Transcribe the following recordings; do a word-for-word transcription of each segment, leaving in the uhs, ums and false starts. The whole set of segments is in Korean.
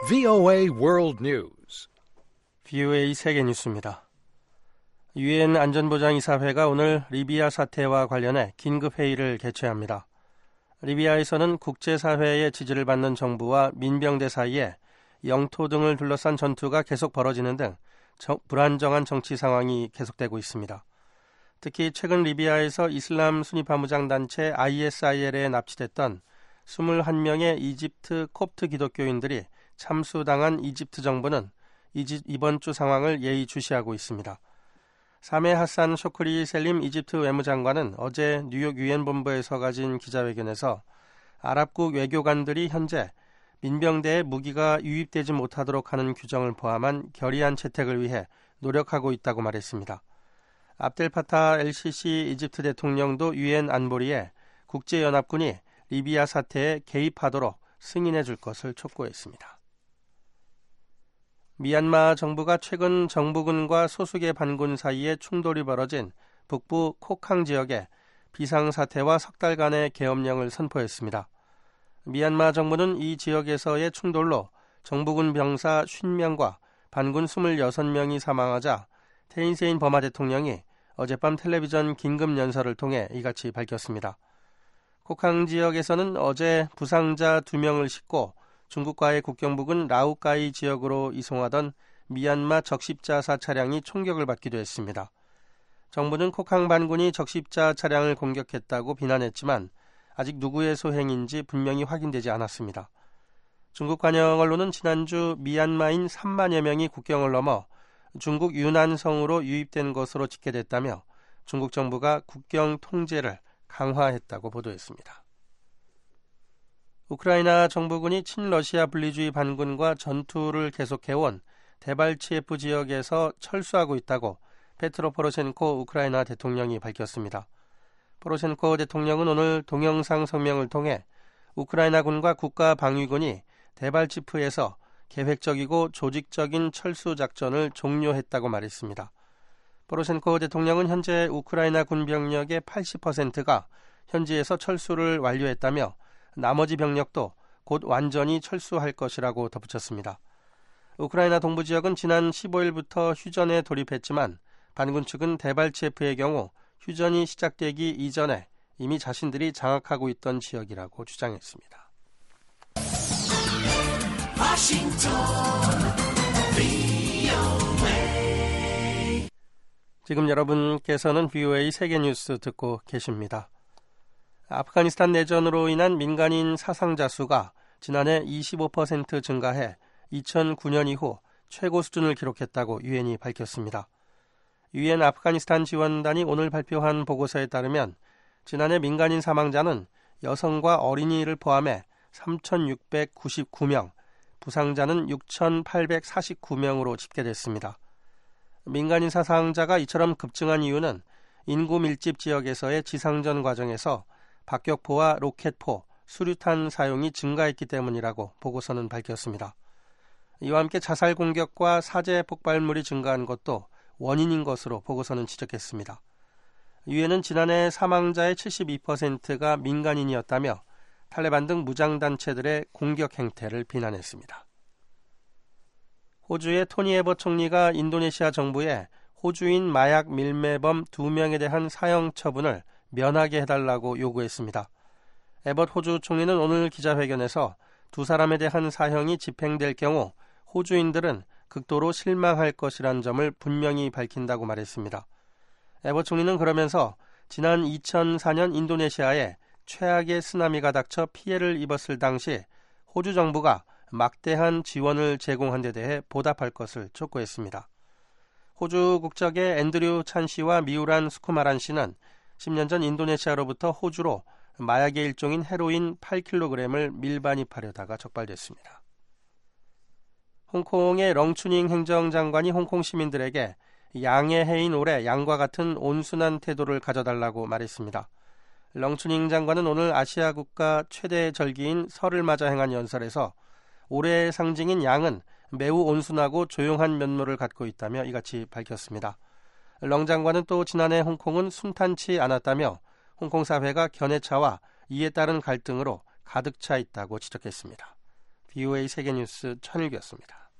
브이오에이 World News. 브이오에이 세계 뉴스입니다. 유엔 안전보장이사회가 오늘 리비아 사태와 관련해 긴급회의를 개최합니다. 리비아에서는 국제사회의 지지를 받는 정부와 민병대 사이에 영토 등을 둘러싼 전투가 계속 벌어지는 등 정, 불안정한 정치 상황이 계속되고 있습니다. 특히 최근 리비아에서 이슬람 순위 파무장 단체 아이에스아이엘에 납치됐던 이십일 명의 이집트 콥트 기독교인들이 참수당한 이집트 정부는 이번 주 상황을 예의주시하고 있습니다. 사메 하산 쇼크리 셀림 이집트 외무장관은 어제 뉴욕 유엔 본부에서 가진 기자회견에서 아랍국 외교관들이 현재 민병대에 무기가 유입되지 못하도록 하는 규정을 포함한 결의안 채택을 위해 노력하고 있다고 말했습니다. 압델파타 엘시시 이집트 대통령도 유엔 안보리에 국제연합군이 리비아 사태에 개입하도록 승인해 줄 것을 촉구했습니다. 미얀마 정부가 최근 정부군과 소수계 반군 사이에 충돌이 벌어진 북부 코캉 지역에 비상사태와 석 달간의 계엄령을 선포했습니다. 미얀마 정부는 이 지역에서의 충돌로 정부군 병사 오십 명과 반군 이십육 명이 사망하자 테인세인 버마 대통령이 어젯밤 텔레비전 긴급연설을 통해 이같이 밝혔습니다. 코캉 지역에서는 어제 부상자 두 명을 싣고 중국과의 국경 부근 라우카이 지역으로 이송하던 미얀마 적십자사 차량이 총격을 받기도 했습니다. 정부는 코캉 반군이 적십자 차량을 공격했다고 비난했지만 아직 누구의 소행인지 분명히 확인되지 않았습니다. 중국 관영 언론은 지난주 미얀마인 삼만여 명이 국경을 넘어 중국 유난성으로 유입된 것으로 집계됐다며 중국 정부가 국경 통제를 강화했다고 보도했습니다. 우크라이나 정부군이 친러시아 분리주의 반군과 전투를 계속해온 데발치에프 지역에서 철수하고 있다고 페트로 포로셴코 우크라이나 대통령이 밝혔습니다. 포로셴코 대통령은 오늘 동영상 성명을 통해 우크라이나군과 국가방위군이 데발치프에서 계획적이고 조직적인 철수 작전을 종료했다고 말했습니다. 포로셴코 대통령은 현재 우크라이나 군 병력의 팔십 퍼센트가 현지에서 철수를 완료했다며 나머지 병력도 곧 완전히 철수할 것이라고 덧붙였습니다. 우크라이나 동부 지역은 지난 십오일부터 휴전에 돌입했지만 반군 측은 데발치에프의 경우 휴전이 시작되기 이전에 이미 자신들이 장악하고 있던 지역이라고 주장했습니다. 워싱턴, 브이오에이. 지금 여러분께서는 브이오에이 세계뉴스 듣고 계십니다. 아프가니스탄 내전으로 인한 민간인 사상자 수가 지난해 이십오 퍼센트 증가해 이천구 년 이후 최고 수준을 기록했다고 유엔이 밝혔습니다. 유엔 아프가니스탄 지원단이 오늘 발표한 보고서에 따르면 지난해 민간인 사망자는 여성과 어린이를 포함해 삼천육백구십구 명, 부상자는 육천팔백사십구 명으로 집계됐습니다. 민간인 사상자가 이처럼 급증한 이유는 인구 밀집 지역에서의 지상전 과정에서 박격포와 로켓포, 수류탄 사용이 증가했기 때문이라고 보고서는 밝혔습니다. 이와 함께 자살 공격과 사제 폭발물이 증가한 것도 원인인 것으로 보고서는 지적했습니다. 유엔은 지난해 사망자의 칠십이 퍼센트가 민간인이었다며 탈레반 등 무장단체들의 공격 행태를 비난했습니다. 호주의 토니 에벗 총리가 인도네시아 정부에 호주인 마약 밀매범 두 명에 대한 사형 처분을 면하게 해달라고 요구했습니다. 에벗 호주 총리는 오늘 기자회견에서 두 사람에 대한 사형이 집행될 경우 호주인들은 극도로 실망할 것이란 점을 분명히 밝힌다고 말했습니다. 에벗 총리는 그러면서 지난 이천사 년 인도네시아에 최악의 쓰나미가 닥쳐 피해를 입었을 당시 호주 정부가 막대한 지원을 제공한 데 대해 보답할 것을 촉구했습니다. 호주 국적의 앤드류 찬 씨와 미우란 수쿠마란 씨는 십 년 전 인도네시아로부터 호주로 마약의 일종인 헤로인 팔 킬로그램을 밀반입하려다가 적발됐습니다. 홍콩의 렁추닝 행정장관이 홍콩 시민들에게 양의 해인 올해 양과 같은 온순한 태도를 가져달라고 말했습니다. 렁추닝 장관은 오늘 아시아 국가 최대 절기인 설을 맞아 행한 연설에서 올해의 상징인 양은 매우 온순하고 조용한 면모를 갖고 있다며 이같이 밝혔습니다. 렁 장관은 또 지난해 홍콩은 순탄치 않았다며 홍콩 사회가 견해차와 이에 따른 갈등으로 가득 차 있다고 지적했습니다. 비오에이 세계뉴스 천일규였습니다.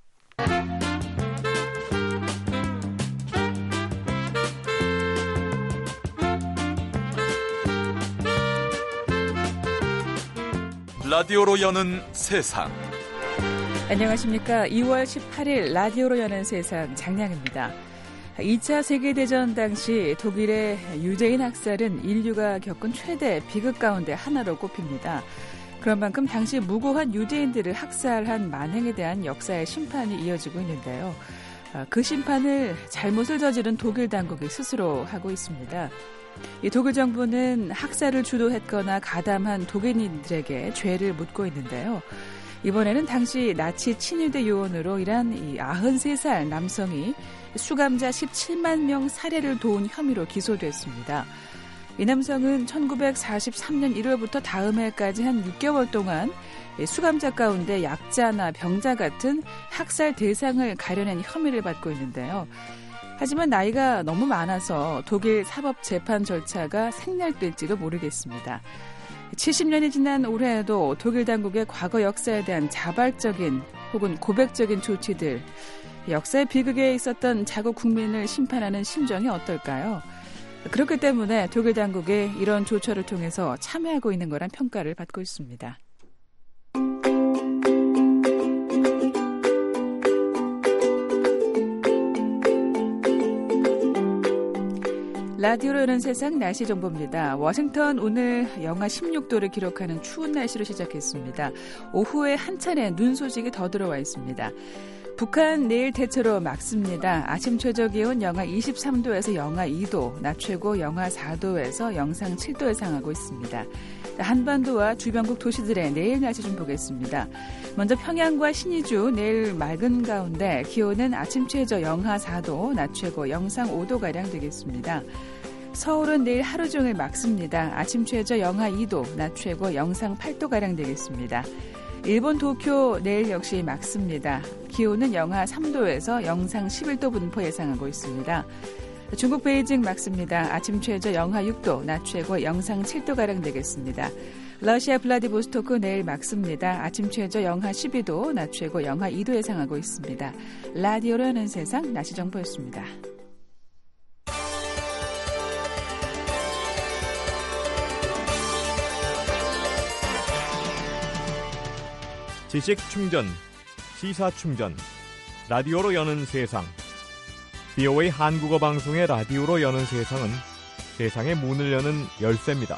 라디오로 여는 세상. 안녕하십니까. 이월 십팔일 라디오로 여는 세상 장량입니다. 이 차 세계대전 당시 독일의 유대인 학살은 인류가 겪은 최대 비극 가운데 하나로 꼽힙니다. 그런 만큼 당시 무고한 유대인들을 학살한 만행에 대한 역사의 심판이 이어지고 있는데요. 그 심판을 잘못을 저지른 독일 당국이 스스로 하고 있습니다. 이 독일 정부는 학살을 주도했거나 가담한 독일인들에게 죄를 묻고 있는데요. 이번에는 당시 나치 친위대 요원으로 일한 이 아흔세 살 남성이 수감자 십칠만 명 살해를 도운 혐의로 기소됐습니다. 이 남성은 천구백사십삼년 일월부터 다음 해까지 한 육 개월 동안 수감자 가운데 약자나 병자 같은 학살 대상을 가려낸 혐의를 받고 있는데요. 하지만 나이가 너무 많아서 독일 사법재판 절차가 생략될지도 모르겠습니다. 칠십 년이 지난 올해에도 독일 당국의 과거 역사에 대한 자발적인 혹은 고백적인 조치들, 역사의 비극에 있었던 자국 국민을 심판하는 심정이 어떨까요? 그렇기 때문에 독일 당국의 이런 조처를 통해서 참여하고 있는 거란 평가를 받고 있습니다. 라디오로 여는 세상 날씨 정보입니다. 워싱턴 오늘 영하 십육 도를 기록하는 추운 날씨로 시작했습니다. 오후에 한 차례 눈 소식이 더 들어와 있습니다. 북한 내일 대체로 맑습니다. 아침 최저 기온 영하 이십삼 도에서 영하 이 도, 낮 최고 영하 사 도에서 영상 칠 도에 상하고 있습니다. 한반도와 주변국 도시들의 내일 날씨 좀 보겠습니다. 먼저 평양과 신의주 내일 맑은 가운데 기온은 아침 최저 영하 사 도, 낮 최고 영상 오 도가량 되겠습니다. 서울은 내일 하루 종일 맑습니다. 아침 최저 영하 이 도, 낮 최고 영상 팔 도가량 되겠습니다. 일본 도쿄 내일 역시 맑습니다. 기온은 영하 삼 도에서 영상 십일 도 분포 예상하고 있습니다. 중국 베이징 맑습니다. 아침 최저 영하 육 도, 낮 최고 영상 칠 도가량 되겠습니다. 러시아 블라디보스토크 내일 맑습니다. 아침 최저 영하 십이 도, 낮 최고 영하 이 도 예상하고 있습니다. 라디오로 하는 세상 날씨 정보였습니다. 지식 충전, 시사 충전, 라디오로 여는 세상. 비오에이 한국어 방송의 라디오로 여는 세상은 세상의 문을 여는 열쇠입니다.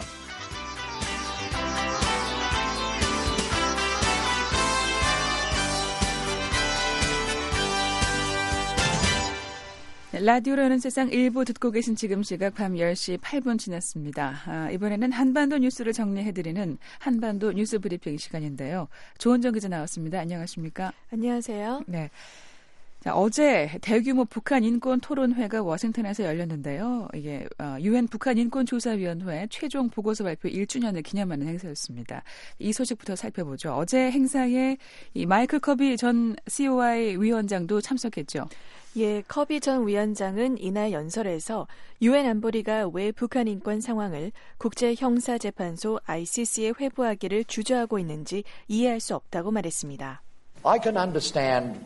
라디오로 여는 세상 일부 듣고 계신 지금 시각 밤 열 시 팔 분 지났습니다. 아, 이번에는 한반도 뉴스를 정리해드리는 한반도 뉴스 브리핑 시간인데요. 조은정 기자 나왔습니다. 안녕하십니까? 안녕하세요. 네. 자, 어제 대규모 북한 인권 토론회가 워싱턴에서 열렸는데요. 이게 유엔 북한 인권조사위원회 최종 보고서 발표 일 주년을 기념하는 행사였습니다. 이 소식부터 살펴보죠. 어제 행사에 이 마이클 커비 전 씨오아이 위원장도 참석했죠. 예, 커비 전 위원장은 이날 연설에서 유엔 안보리가 왜 북한 인권 상황을 국제형사재판소 아이씨씨에 회부하기를 주저하고 있는지 이해할 수 없다고 말했습니다. I can understand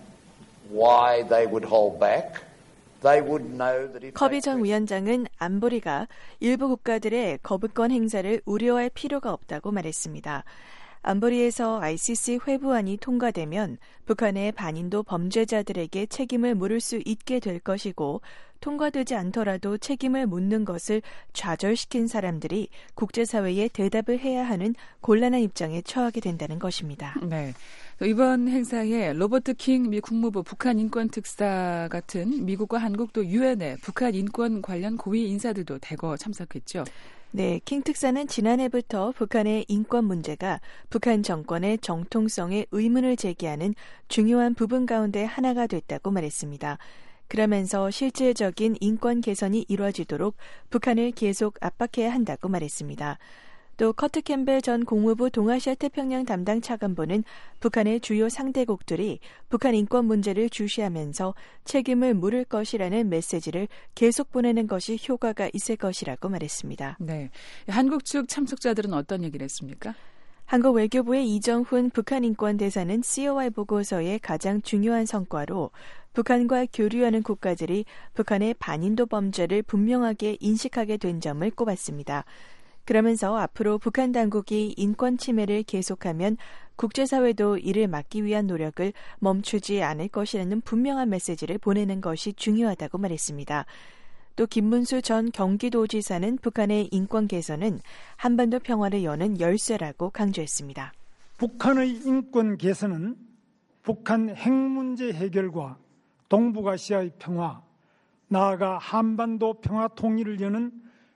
why they would hold back. They would know that if 커비 전 위원장은 안보리가 일부 국가들의 거부권 행사를 우려할 필요가 없다고 말했습니다. 안보리에서 아이씨씨 회부안이 통과되면 북한의 반인도 범죄자들에게 책임을 물을 수 있게 될 것이고 통과되지 않더라도 책임을 묻는 것을 좌절시킨 사람들이 국제사회에 대답을 해야 하는 곤란한 입장에 처하게 된다는 것입니다. 네. 이번 행사에 로버트 킹 미 국무부 북한 인권 특사 같은 미국과 한국도 유엔의 북한 인권 관련 고위 인사들도 대거 참석했죠. 네, 킹 특사는 지난해부터 북한의 인권 문제가 북한 정권의 정통성에 의문을 제기하는 중요한 부분 가운데 하나가 됐다고 말했습니다. 그러면서 실질적인 인권 개선이 이루어지도록 북한을 계속 압박해야 한다고 말했습니다. 또 커트 캠벨 전 국무부 동아시아 태평양 담당 차관보는 북한의 주요 상대국들이 북한 인권 문제를 주시하면서 책임을 물을 것이라는 메시지를 계속 보내는 것이 효과가 있을 것이라고 말했습니다. 네, 한국 측 참석자들은 어떤 얘기를 했습니까? 한국 외교부의 이정훈 북한인권대사는 씨오아이 보고서의 가장 중요한 성과로 북한과 교류하는 국가들이 북한의 반인도 범죄를 분명하게 인식하게 된 점을 꼽았습니다. 그러면서 앞으로 북한 당국이 인권 침해를 계속하면 국제사회도 이를 막기 위한 노력을 멈추지 않을 것이라는 분명한 메시지를 보내는 것이 중요하다고 말했습니다. 또 김문수 전 경기도지사는 북한의 인권 개선은 한반도 평화를 여는 열쇠라고 강조했습니다. 북한의 인권 개선은 북한 핵 문제 해결과 동북아시아의 평화, 나아가 한반도 평화 통일을 여는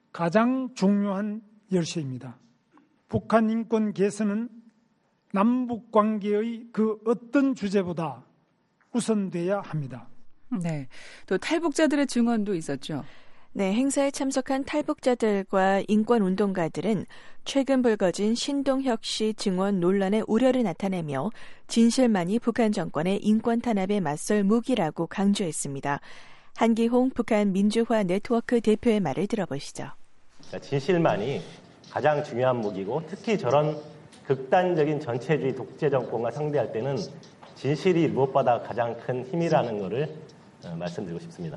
가장 중요한 열쇠입니다. 북한 인권 개선은 남북 관계의 그 어떤 주제보다 우선돼야 합니다. 네, 또 탈북자들의 증언도 있었죠. 네, 행사에 참석한 탈북자들과 인권운동가들은 최근 불거진 신동혁 씨 증언 논란의 우려를 나타내며 진실만이 북한 정권의 인권 탄압에 맞설 무기라고 강조했습니다. 한기홍 북한 민주화 네트워크 대표의 말을 들어보시죠. 진실만이 가장 중요한 무기고 특히 저런 극단적인 전체주의 독재 정권과 상대할 때는 진실이 무엇보다 가장 큰 힘이라는 것을 말씀드리고 싶습니다.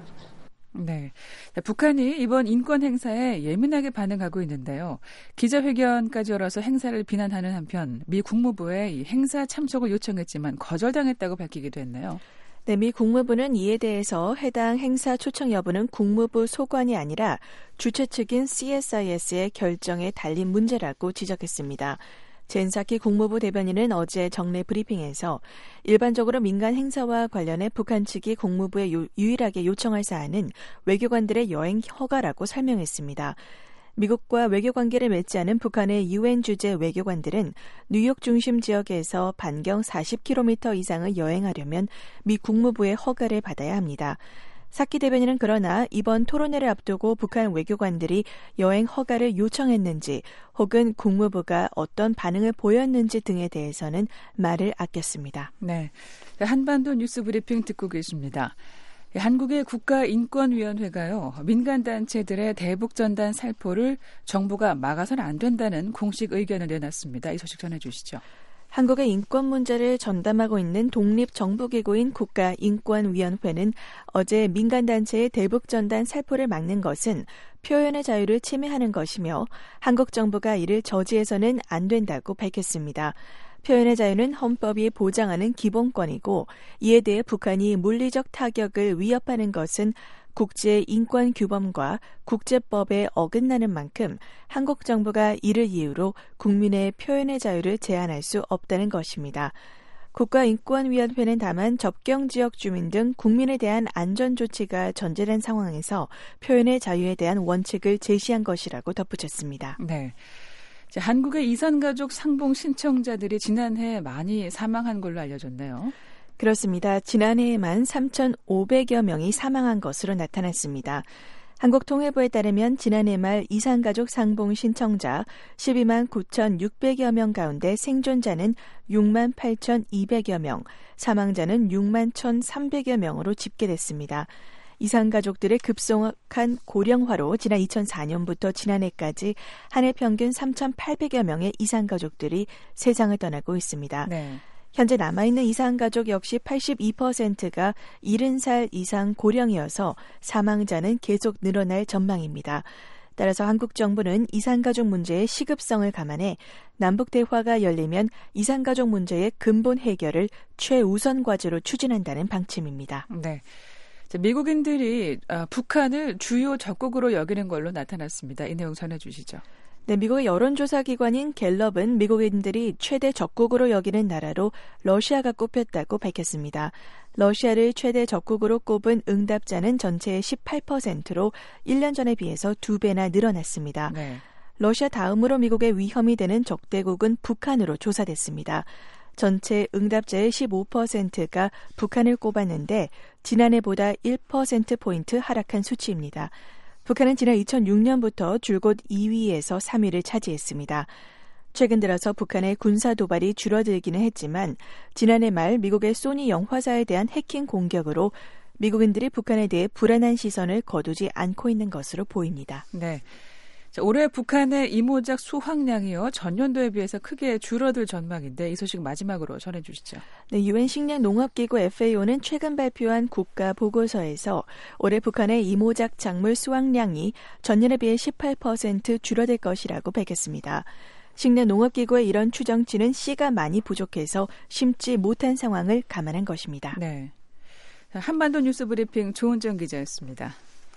네, 북한이 이번 인권 행사에 예민하게 반응하고 있는데요. 기자회견까지 열어서 행사를 비난하는 한편 미 국무부에 이 행사 참석을 요청했지만 거절당했다고 밝히기도 했네요. 네, 미 국무부는 이에 대해서 해당 행사 초청 여부는 국무부 소관이 아니라 주최 측인 씨에스아이에스의 결정에 달린 문제라고 지적했습니다. 젠사키 국무부 대변인은 어제 정례 브리핑에서 일반적으로 민간 행사와 관련해 북한 측이 국무부에 유, 유일하게 요청할 사안은 외교관들의 여행 허가라고 설명했습니다. 미국과 외교관계를 맺지 않은 북한의 유엔 주재 외교관들은 뉴욕 중심 지역에서 반경 사십 킬로미터 이상을 여행하려면 미 국무부의 허가를 받아야 합니다. 사키 대변인은 그러나 이번 토론회를 앞두고 북한 외교관들이 여행 허가를 요청했는지 혹은 국무부가 어떤 반응을 보였는지 등에 대해서는 말을 아꼈습니다. 네, 한반도 뉴스 브리핑 듣고 계십니다. 한국의 국가인권위원회가요, 민간단체들의 대북전단 살포를 정부가 막아서는 안 된다는 공식 의견을 내놨습니다. 이 소식 전해주시죠. 한국의 인권 문제를 전담하고 있는 독립정부기구인 국가인권위원회는 어제 민간단체의 대북전단 살포를 막는 것은 표현의 자유를 침해하는 것이며 한국 정부가 이를 저지해서는 안 된다고 밝혔습니다. 표현의 자유는 헌법이 보장하는 기본권이고 이에 대해 북한이 물리적 타격을 위협하는 것은 국제인권규범과 국제법에 어긋나는 만큼 한국 정부가 이를 이유로 국민의 표현의 자유를 제한할 수 없다는 것입니다. 국가인권위원회는 다만 접경지역 주민 등 국민에 대한 안전조치가 전제된 상황에서 표현의 자유에 대한 원칙을 제시한 것이라고 덧붙였습니다. 네. 자, 한국의 이산가족 상봉 신청자들이 지난해 많이 사망한 걸로 알려졌네요. 그렇습니다. 지난해에만 삼천오백여 명이 사망한 것으로 나타났습니다. 한국통일부에 따르면 지난해 말 이산가족 상봉 신청자 십이만 구천육백여 명 가운데 생존자는 육만 팔천이백여 명, 사망자는 육만 천삼백여 명으로 집계됐습니다. 이산가족들의 급속한 고령화로 지난 이천사 년부터 지난해까지 한 해 평균 삼천팔백여 명의 이산가족들이 세상을 떠나고 있습니다. 네. 현재 남아있는 이산가족 역시 팔십이 퍼센트가 칠십 살 이상 고령이어서 사망자는 계속 늘어날 전망입니다. 따라서 한국 정부는 이산가족 문제의 시급성을 감안해 남북대화가 열리면 이산가족 문제의 근본 해결을 최우선 과제로 추진한다는 방침입니다. 네. 미국인들이 북한을 주요 적국으로 여기는 걸로 나타났습니다. 이 내용 전해주시죠. 네, 미국의 여론조사기관인 갤럽은 미국인들이 최대 적국으로 여기는 나라로 러시아가 꼽혔다고 밝혔습니다. 러시아를 최대 적국으로 꼽은 응답자는 전체의 십팔 퍼센트로 일 년 전에 비해서 두 배나 늘어났습니다. 네. 러시아 다음으로 미국의 위험이 되는 적대국은 북한으로 조사됐습니다. 전체 응답자의 십오 퍼센트가 북한을 꼽았는데 지난해보다 일 퍼센트포인트 하락한 수치입니다. 북한은 지난 이천육 년부터 줄곧 이 위에서 삼 위를 차지했습니다. 최근 들어서 북한의 군사 도발이 줄어들기는 했지만 지난해 말 미국의 소니 영화사에 대한 해킹 공격으로 미국인들이 북한에 대해 불안한 시선을 거두지 않고 있는 것으로 보입니다. 네. 자, 올해 북한의 이모작 수확량이요 전년도에 비해서 크게 줄어들 전망인데 이 소식 마지막으로 전해주시죠. 네, 유엔 식량 농업기구 에프에이오는 최근 발표한 국가 보고서에서 올해 북한의 이모작 작물 수확량이 전년에 비해 십팔 퍼센트 줄어들 것이라고 밝혔습니다. 식량 농업기구의 이런 추정치는 씨가 많이 부족해서 심지 못한 상황을 감안한 것입니다. 네, 한반도 뉴스 브리핑 조은정 기자였습니다.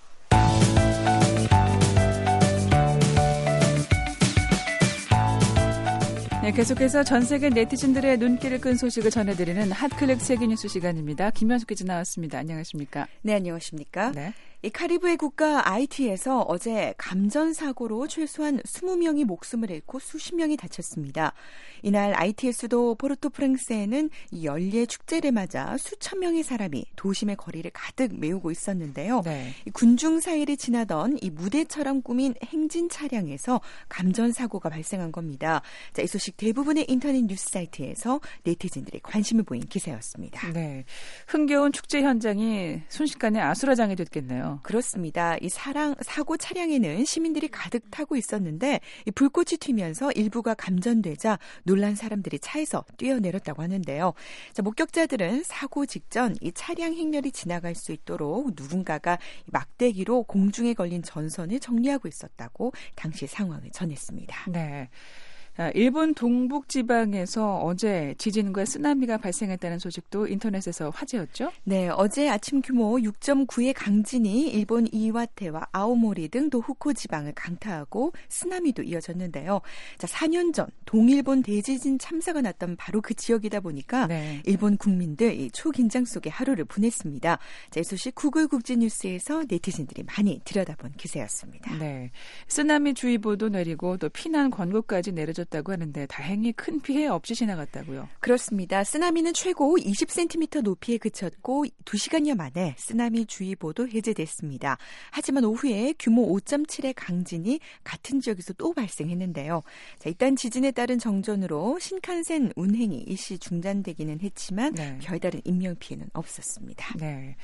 네, 계속해서 전 세계 네티즌들의 눈길을 끈 소식을 전해드리는 핫클릭 세계뉴스 시간입니다. 김현숙 기자 나왔습니다. 안녕하십니까? 네, 안녕하십니까? 네. 이 카리브해 국가 아이티에서 어제 감전사고로 최소한 이십 명이 목숨을 잃고 수십 명이 다쳤습니다. 이날 아이티의 수도 포르토프랑스에는 이 연례 축제를 맞아 수천 명의 사람이 도심의 거리를 가득 메우고 있었는데요. 네. 이 군중 사이를 지나던 이 무대처럼 꾸민 행진 차량에서 감전사고가 발생한 겁니다. 자, 이 소식 대부분의 인터넷 뉴스 사이트에서 네티즌들이 관심을 보인 기사였습니다. 네, 흥겨운 축제 현장이 순식간에 아수라장이 됐겠네요. 그렇습니다. 이 사랑, 사고 차량에는 시민들이 가득 타고 있었는데 이 불꽃이 튀면서 일부가 감전되자 놀란 사람들이 차에서 뛰어내렸다고 하는데요. 자, 목격자들은 사고 직전 이 차량 행렬이 지나갈 수 있도록 누군가가 막대기로 공중에 걸린 전선을 정리하고 있었다고 당시 상황을 전했습니다. 네. 일본 동북지방에서 어제 지진과 쓰나미가 발생했다는 소식도 인터넷에서 화제였죠? 네, 어제 아침 규모 육 점 구의 강진이 일본 이와테와 아오모리 등 도후코 지방을 강타하고 쓰나미도 이어졌는데요. 자, 사 년 전 동일본 대지진 참사가 났던 바로 그 지역이다 보니까 네. 일본 국민들 이 초긴장 속에 하루를 보냈습니다. 자, 이 소식 구글 국제뉴스에서 네티즌들이 많이 들여다본 기사였습니다. 네, 쓰나미 주의보도 내리고 또 피난 권고까지 내려졌 다고 하는데 다행히 큰 피해 없이 지나갔다고요. 그렇습니다. 쓰나미는 최고 이십 센티미터 높이에 그쳤고 두 시간여 만에 쓰나미 주의보도 해제됐습니다. 하지만 오후에 규모 오 점 칠의 강진이 같은 지역에서 또 발생했는데요. 자, 일단 지진에 따른 정전으로 신칸센 운행이 일시 중단되기는 했지만 네. 별다른 인명피해는 없었습니다. 네.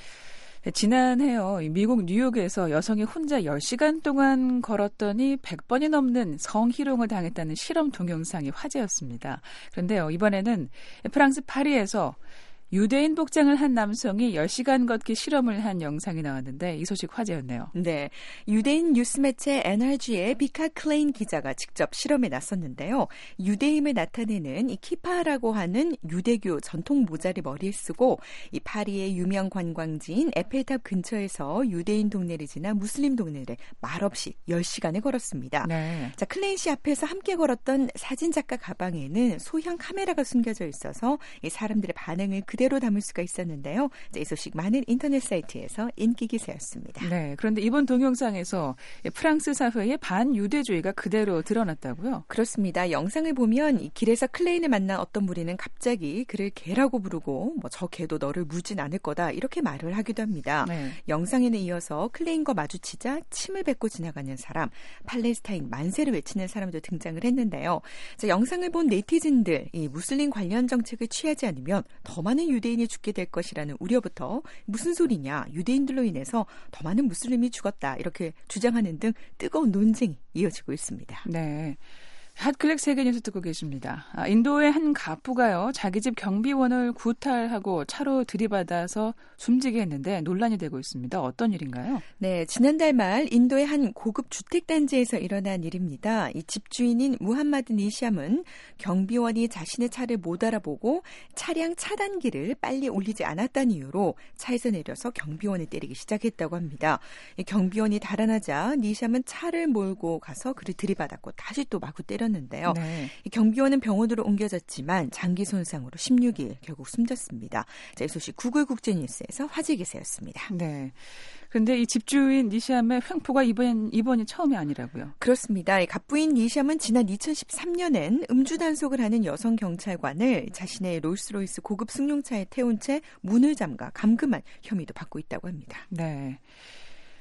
지난해요. 미국 뉴욕에서 여성이 혼자 열 시간 동안 걸었더니 백 번이 넘는 성희롱을 당했다는 실험 동영상이 화제였습니다. 그런데요, 이번에는 프랑스 파리에서 유대인 복장을 한 남성이 열 시간 걷기 실험을 한 영상이 나왔는데 이 소식 화제였네요. 네, 유대인 뉴스 매체 엔알지의 비카 클레인 기자가 직접 실험에 나섰는데요. 유대임을 나타내는 이 키파라고 하는 유대교 전통 모자를 머리에 쓰고 이 파리의 유명 관광지인 에펠탑 근처에서 유대인 동네를 지나 무슬림 동네를 말없이 열 시간을 걸었습니다. 네. 자, 클레인 씨 앞에서 함께 걸었던 사진작가 가방에는 소형 카메라가 숨겨져 있어서 이 사람들의 반응을 그 그대로 담을 수가 있었는데요. 이 소식 많은 인터넷 사이트에서 인기 기사였습니다. 네, 그런데 이번 동영상에서 프랑스 사회의 반유대주의가 그대로 드러났다고요? 그렇습니다. 영상을 보면 이 길에서 클레인을 만난 어떤 무리는 갑자기 그를 개라고 부르고 뭐 저 개도 너를 물진 않을 거다 이렇게 말을 하기도 합니다. 네. 영상에는 이어서 클레인과 마주치자 침을 뱉고 지나가는 사람, 팔레스타인 만세를 외치는 사람도 등장을 했는데요. 자, 영상을 본 네티즌들, 이 무슬림 관련 정책을 취하지 않으면 더 많은 유대인이 죽게 될 것이라는 우려부터 무슨 소리냐, 유대인들로 인해서 더 많은 무슬림이 죽었다 이렇게 주장하는 등 뜨거운 논쟁이 이어지고 있습니다. 네. 핫클릭 세계뉴스 듣고 계십니다. 아, 인도의 한 가부가요, 자기 집 경비원을 구탈하고 차로 들이받아서 숨지게 했는데 논란이 되고 있습니다. 어떤 일인가요? 네, 지난달 말 인도의 한 고급 주택단지에서 일어난 일입니다. 이 집주인인 무함마드 니샴은 경비원이 자신의 차를 못 알아보고 차량 차단기를 빨리 올리지 않았다는 이유로 차에서 내려서 경비원을 때리기 시작했다고 합니다. 이 경비원이 달아나자 니샴은 차를 몰고 가서 그를 들이받았고 다시 또 마구 때렸는데요. 네. 이 경비원은 병원으로 옮겨졌지만 장기 손상으로 십육 일 결국 숨졌습니다. 자, 이 소식 구글 국제뉴스에서 화제 기사였습니다. 네. 그런데 이 집주인 니샴의 횡포가 이번, 이번이 처음이 아니라고요? 그렇습니다. 이 갑부인 니샴은 지난 이천십삼 년엔 음주 단속을 하는 여성 경찰관을 자신의 롤스로이스 고급 승용차에 태운 채 문을 잠가 감금한 혐의도 받고 있다고 합니다. 네.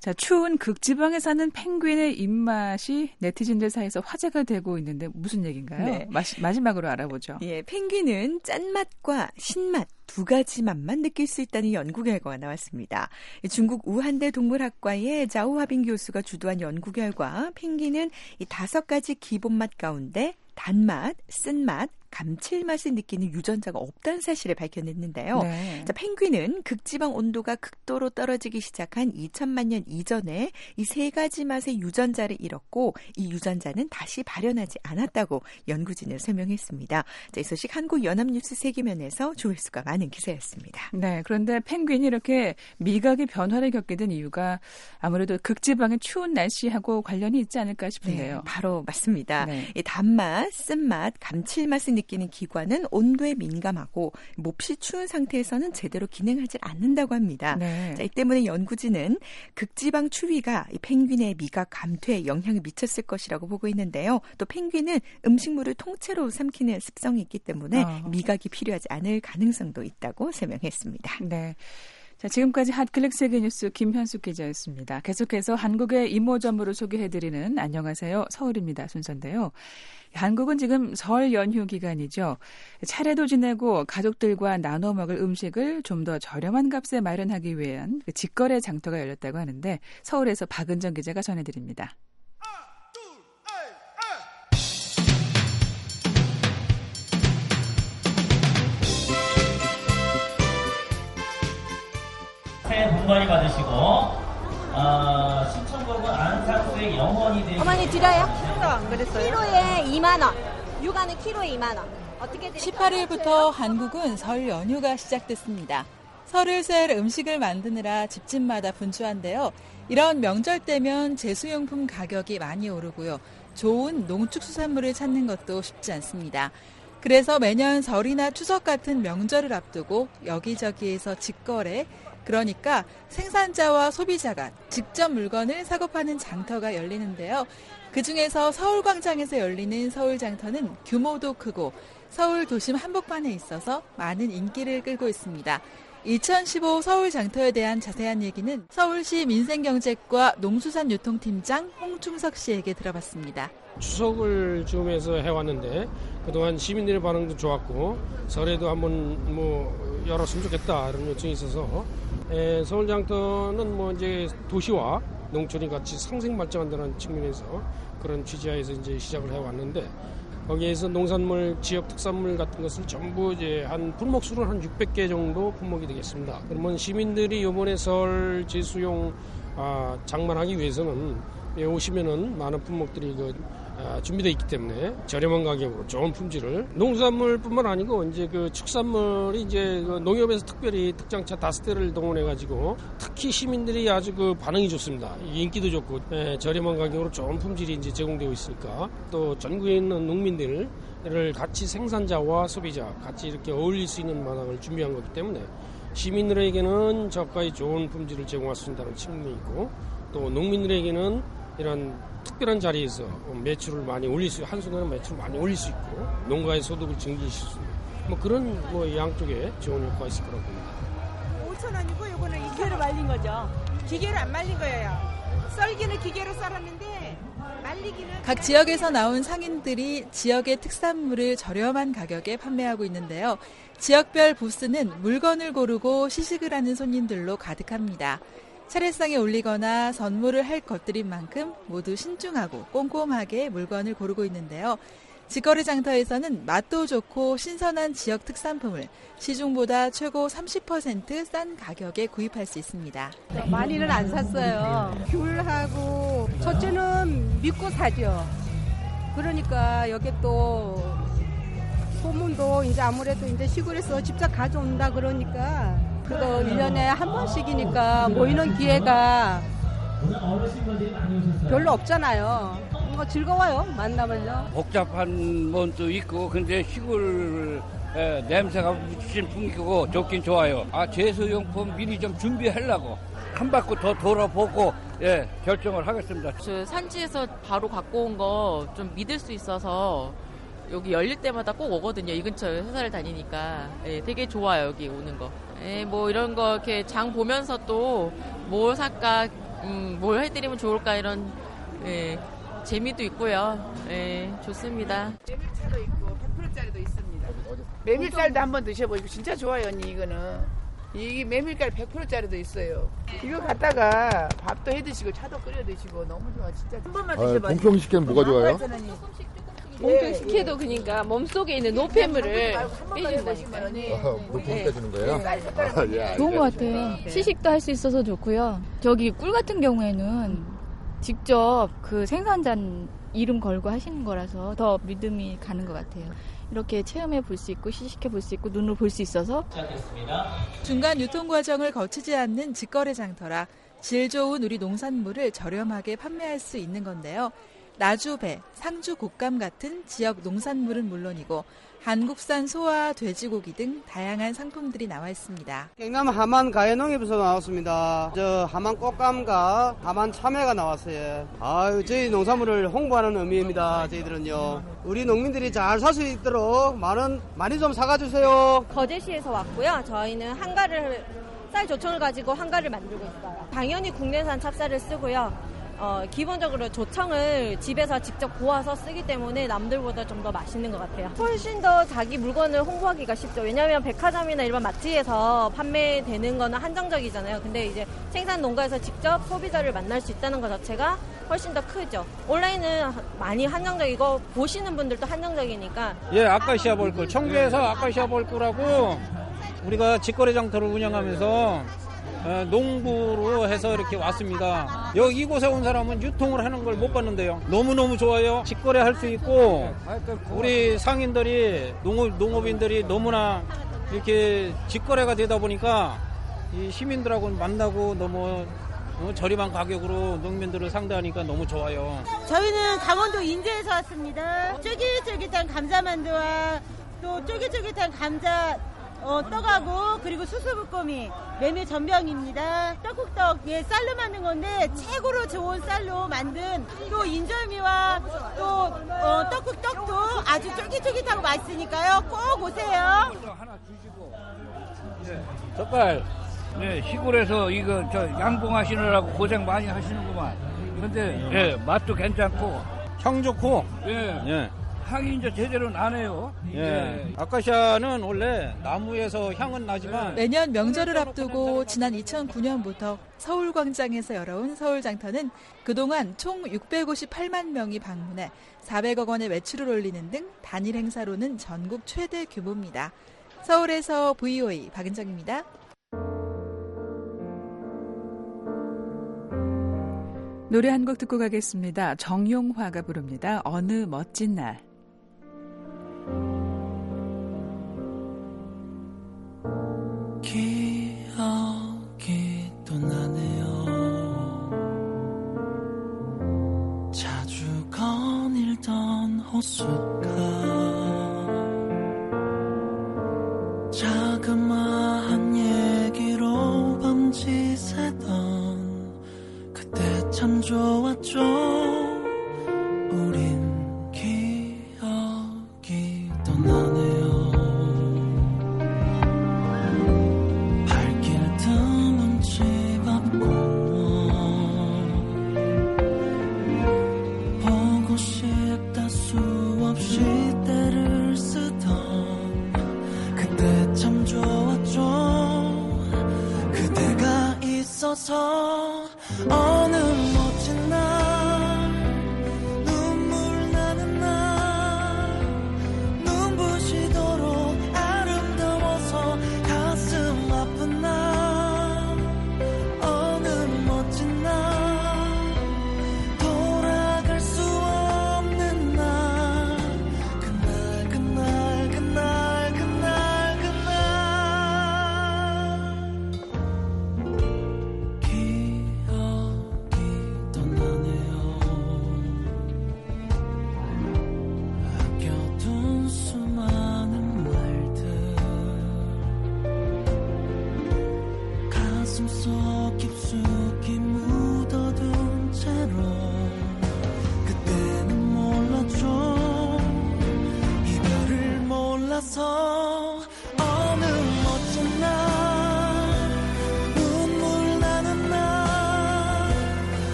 자, 추운 극지방에 사는 펭귄의 입맛이 네티즌들 사이에서 화제가 되고 있는데 무슨 얘기인가요? 네. 마시, 마지막으로 알아보죠. 예, 펭귄은 짠맛과 신맛 두 가지 맛만 느낄 수 있다는 연구 결과가 나왔습니다. 중국 우한대 동물학과의 자오화빈 교수가 주도한 연구 결과 펭귄은 이 다섯 가지 기본 맛 가운데 단맛, 쓴맛, 감칠맛을 느끼는 유전자가 없다는 사실을 밝혀냈는데요. 네. 자, 펭귄은 극지방 온도가 극도로 떨어지기 시작한 이천만 년 이전에 이 세 가지 맛의 유전자를 잃었고 이 유전자는 다시 발현하지 않았다고 연구진을 설명했습니다. 자, 이 소식 한국연합뉴스 세계면에서 조회수가 많은 기사였습니다. 네, 그런데 펭귄이 이렇게 미각의 변화를 겪게 된 이유가 아무래도 극지방의 추운 날씨하고 관련이 있지 않을까 싶은데요. 네, 바로 맞습니다. 네. 이 단맛, 쓴맛, 감칠맛을 느끼는 기관은 온도에 민감하고 몹시 추운 상태에서는 제대로 기능하지 않는다고 합니다. 네. 자, 이 때문에 연구진은 극지방 추위가 이 펭귄의 미각 감퇴에 영향을 미쳤을 것이라고 보고 있는데요. 또 펭귄은 음식물을 통째로 삼키는 습성이 있기 때문에 어. 미각이 필요하지 않을 가능성도 있다고 설명했습니다. 네. 자, 지금까지 핫클릭 세계뉴스 김현숙 기자였습니다. 계속해서 한국의 이모저모를 소개해드리는 안녕하세요 서울입니다 순서인데요. 한국은 지금 설 연휴 기간이죠. 차례도 지내고 가족들과 나눠 먹을 음식을 좀 더 저렴한 값에 마련하기 위한 직거래 장터가 열렸다고 하는데 서울에서 박은정 기자가 전해드립니다. 새해 복 많이 받으시고 어, 신청곡은 안상수의 영원이 되시고 어머니 드려요? 안 그랬어요? 키로에 이만 원. 육아는 키로에 이만 원. 어떻게 십팔 일부터 한국은 설 연휴가 시작됐습니다. 설을 셀 음식을 만드느라 집집마다 분주한데요. 이런 명절 때면 제수용품 가격이 많이 오르고요. 좋은 농축수산물을 찾는 것도 쉽지 않습니다. 그래서 매년 설이나 추석 같은 명절을 앞두고 여기저기에서 직거래, 그러니까 생산자와 소비자가 직접 물건을 사고 파는 장터가 열리는데요. 그중에서 서울광장에서 열리는 서울장터는 규모도 크고 서울 도심 한복판에 있어서 많은 인기를 끌고 있습니다. 이천십오 서울장터에 대한 자세한 얘기는 서울시 민생경제과 농수산유통팀장 홍충석 씨에게 들어봤습니다. 추석을 즈음해서 해왔는데 그동안 시민들의 반응도 좋았고 설에도 한번 뭐 열었으면 좋겠다 이런 요청이 있어서 에, 서울장터는 뭐 이제 도시와 농촌이 같이 상생 발전한다는 측면에서 그런 취지하에서 이제 시작을 해왔는데 거기에서 농산물, 지역 특산물 같은 것을 전부 이제 한 품목 수는 한 육백 개 정도 품목이 되겠습니다. 그러면 시민들이 이번에 설 제수용 아, 장만하기 위해서는 오시면은 많은 품목들이 그 아, 준비되어 있기 때문에 저렴한 가격으로 좋은 품질을 농산물뿐만 아니고 이제 그 축산물이 이제 그 농협에서 특별히 특장차 다섯 대를 동원해 가지고 특히 시민들이 아주 그 반응이 좋습니다. 인기도 좋고 에, 저렴한 가격으로 좋은 품질이 이제 제공되고 있으니까 또 전국에 있는 농민들을 같이 생산자와 소비자 같이 이렇게 어울릴 수 있는 마당을 준비한 거기 때문에 시민들에게는 저가의 좋은 품질을 제공할 수 있다는 측면이 있고 또 농민들에게는 이런 특별한 자리에서 매출을 많이 올릴 수, 한순간에 매출을 많이 올릴 수 있고 농가의 소득을 증기실 수 있는 뭐 그런 뭐 양쪽에 좋은 효과가 있을 거라고 봅니다. 오천 원이고 이거는 기계로 말린 거죠. 기계로 안 말린 거예요. 썰기는 기계로 썰었는데 말리기는 각 지역에서 나온 상인들이 지역의 특산물을 저렴한 가격에 판매하고 있는데요. 지역별 부스는 물건을 고르고 시식을 하는 손님들로 가득합니다. 차례상에 올리거나 선물을 할 것들인 만큼 모두 신중하고 꼼꼼하게 물건을 고르고 있는데요. 직거래 장터에서는 맛도 좋고 신선한 지역 특산품을 시중보다 최고 삼십 퍼센트 싼 가격에 구입할 수 있습니다. 많이는 안 샀어요. 귤하고 첫째는 믿고 사죠. 그러니까 여기 또 소문도 이제 아무래도 이제 시골에서 직접 가져온다 그러니까 그거 일 년에 한 번씩이니까 모이는 기회가 별로 없잖아요. 뭐 즐거워요, 만나면요. 복잡한 면도 있고 근데 시골 에, 냄새가 묻힌 풍기고 좋긴 좋아요. 아, 제수용품 미리 좀 준비하려고 한 바퀴 더 돌아보고 예, 결정을 하겠습니다. 저 산지에서 바로 갖고 온 거 좀 믿을 수 있어서 여기 열릴 때마다 꼭 오거든요. 이 근처에 회사를 다니니까. 예, 되게 좋아요, 여기 오는 거. 예, 뭐 이런 거 이렇게 장 보면서 또 뭘 살까 음, 뭘 해드리면 좋을까 이런 예, 재미도 있고요. 예, 좋습니다. 메밀차도 있고 백 퍼센트짜리도 있습니다. 메밀쌀도 한번 드셔보시고 진짜 좋아요, 언니. 이거는 이 메밀가루 백 퍼센트짜리도 있어요. 이거 갖다가 밥도 해 드시고 차도 끓여 드시고 너무 좋아. 진짜 한 번만 드셔봐요. 동평식혜는 뭐가 좋아요? 동평식혜도 그러니까 몸속에 있는 노폐물을 빼준다니까요. 노폐물 빼주는 거예요? 아, 예, 좋은 것 같아요. 시식도 할 수 있어서 좋고요. 저기 꿀 같은 경우에는 직접 그 생산자 이름 걸고 하시는 거라서 더 믿음이 가는 것 같아요. 이렇게 체험해 볼 수 있고 시식해 볼 수 있고 눈으로 볼 수 있어서. 중간 유통 과정을 거치지 않는 직거래 장터라 질 좋은 우리 농산물을 저렴하게 판매할 수 있는 건데요. 나주배, 상주 곶감 같은 지역 농산물은 물론이고 한국산 소와 돼지고기 등 다양한 상품들이 나와 있습니다. 경남 함안 가해농협에서 나왔습니다. 저 함안 꽃감과 함안 참외가 나왔어요. 아유, 저희 농산물을 홍보하는 의미입니다. 저희들은요. 우리 농민들이 잘 살 수 있도록 많은 많이 좀 사가주세요. 거제시에서 왔고요. 저희는 한가를 쌀 조청을 가지고 한가를 만들고 있어요. 당연히 국내산 찹쌀을 쓰고요. 어, 기본적으로 조청을 집에서 직접 고아서 쓰기 때문에 남들보다 좀 더 맛있는 것 같아요. 훨씬 더 자기 물건을 홍보하기가 쉽죠. 왜냐하면 백화점이나 일반 마트에서 판매되는 거는 한정적이잖아요. 근데 이제 생산 농가에서 직접 소비자를 만날 수 있다는 것 자체가 훨씬 더 크죠. 온라인은 많이 한정적이고 보시는 분들도 한정적이니까. 예, 아카시아 벌꿀. 청주에서 아카시아 벌꿀하고 우리가 직거래 장터를 운영하면서 농부로 해서 이렇게 왔습니다. 여기 이곳에 온 사람은 유통을 하는 걸 못 봤는데요. 너무너무 좋아요. 직거래 할 수 있고 우리 상인들이 농업, 농업인들이 너무나 이렇게 직거래가 되다 보니까 이 시민들하고 만나고 너무 저렴한 가격으로 농민들을 상대하니까 너무 좋아요. 저희는 강원도 인제에서 왔습니다. 쫄깃쫄깃한 감자만두와 또 쫄깃쫄깃한 감자 어, 떡하고 그리고 수수부꼬미 메밀 전병입니다. 떡국떡 예 쌀로 만든 건데 최고로 좋은 쌀로 만든 또 인절미와 또 어, 떡국떡도 아주 쫄깃쫄깃하고 맛있으니까요. 꼭 오세요. 하나 주시고. 네. 젓갈. 네, 시골에서 이거 저 양봉하시느라고 고생 많이 하시는구만. 근데 예, 맛도 괜찮고 향 좋고. 예. 예. 향이 이제 제대로 나네요. 예. 아카시아는 원래 나무에서 향은 나지만 매년 명절을 앞두고 지난 이천구 년부터 서울광장에서 열어온 서울장터는 그동안 총 육백오십팔만 명이 방문해 사백억 원의 매출을 올리는 등 단일 행사로는 전국 최대 규모입니다. 서울에서 브이오에이 박은정입니다. 노래 한 곡 듣고 가겠습니다. 정용화가 부릅니다. 어느 멋진 날. 기억이 또 나네요. 자주 거닐던 호숫가 자그마한 얘기로 밤지새던 그때 참 좋았죠. 우린 기억이 또 나네요. 보고 싶다 수없이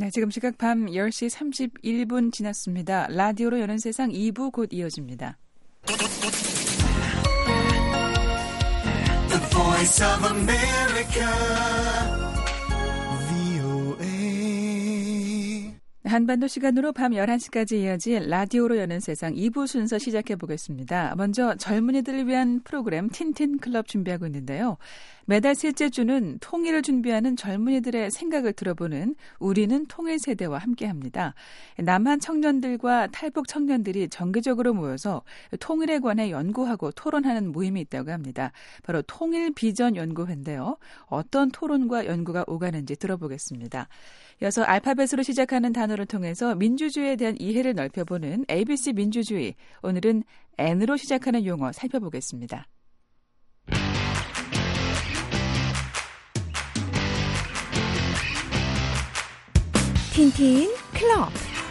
네, 지금 시각 밤 열 시 삼십일 분 지났습니다. 라디오로 여는 세상 이 부 곧 이어집니다. The Voice of America, 브이오에이. 한반도 시간으로 밤 열한 시까지 이어질 라디오로 여는 세상 이 부 순서 시작해 보겠습니다. 먼저 젊은이들을 위한 프로그램 틴틴 클럽 준비하고 있는데요. 매달 셋째 주는 통일을 준비하는 젊은이들의 생각을 들어보는 우리는 통일 세대와 함께합니다. 남한 청년들과 탈북 청년들이 정기적으로 모여서 통일에 관해 연구하고 토론하는 모임이 있다고 합니다. 바로 통일 비전 연구회인데요. 어떤 토론과 연구가 오가는지 들어보겠습니다. 이어서 알파벳으로 시작하는 단어를 통해서 민주주의에 대한 이해를 넓혀보는 에이비씨 민주주의. 오늘은 N으로 시작하는 용어 살펴보겠습니다. 틴틴 클럽.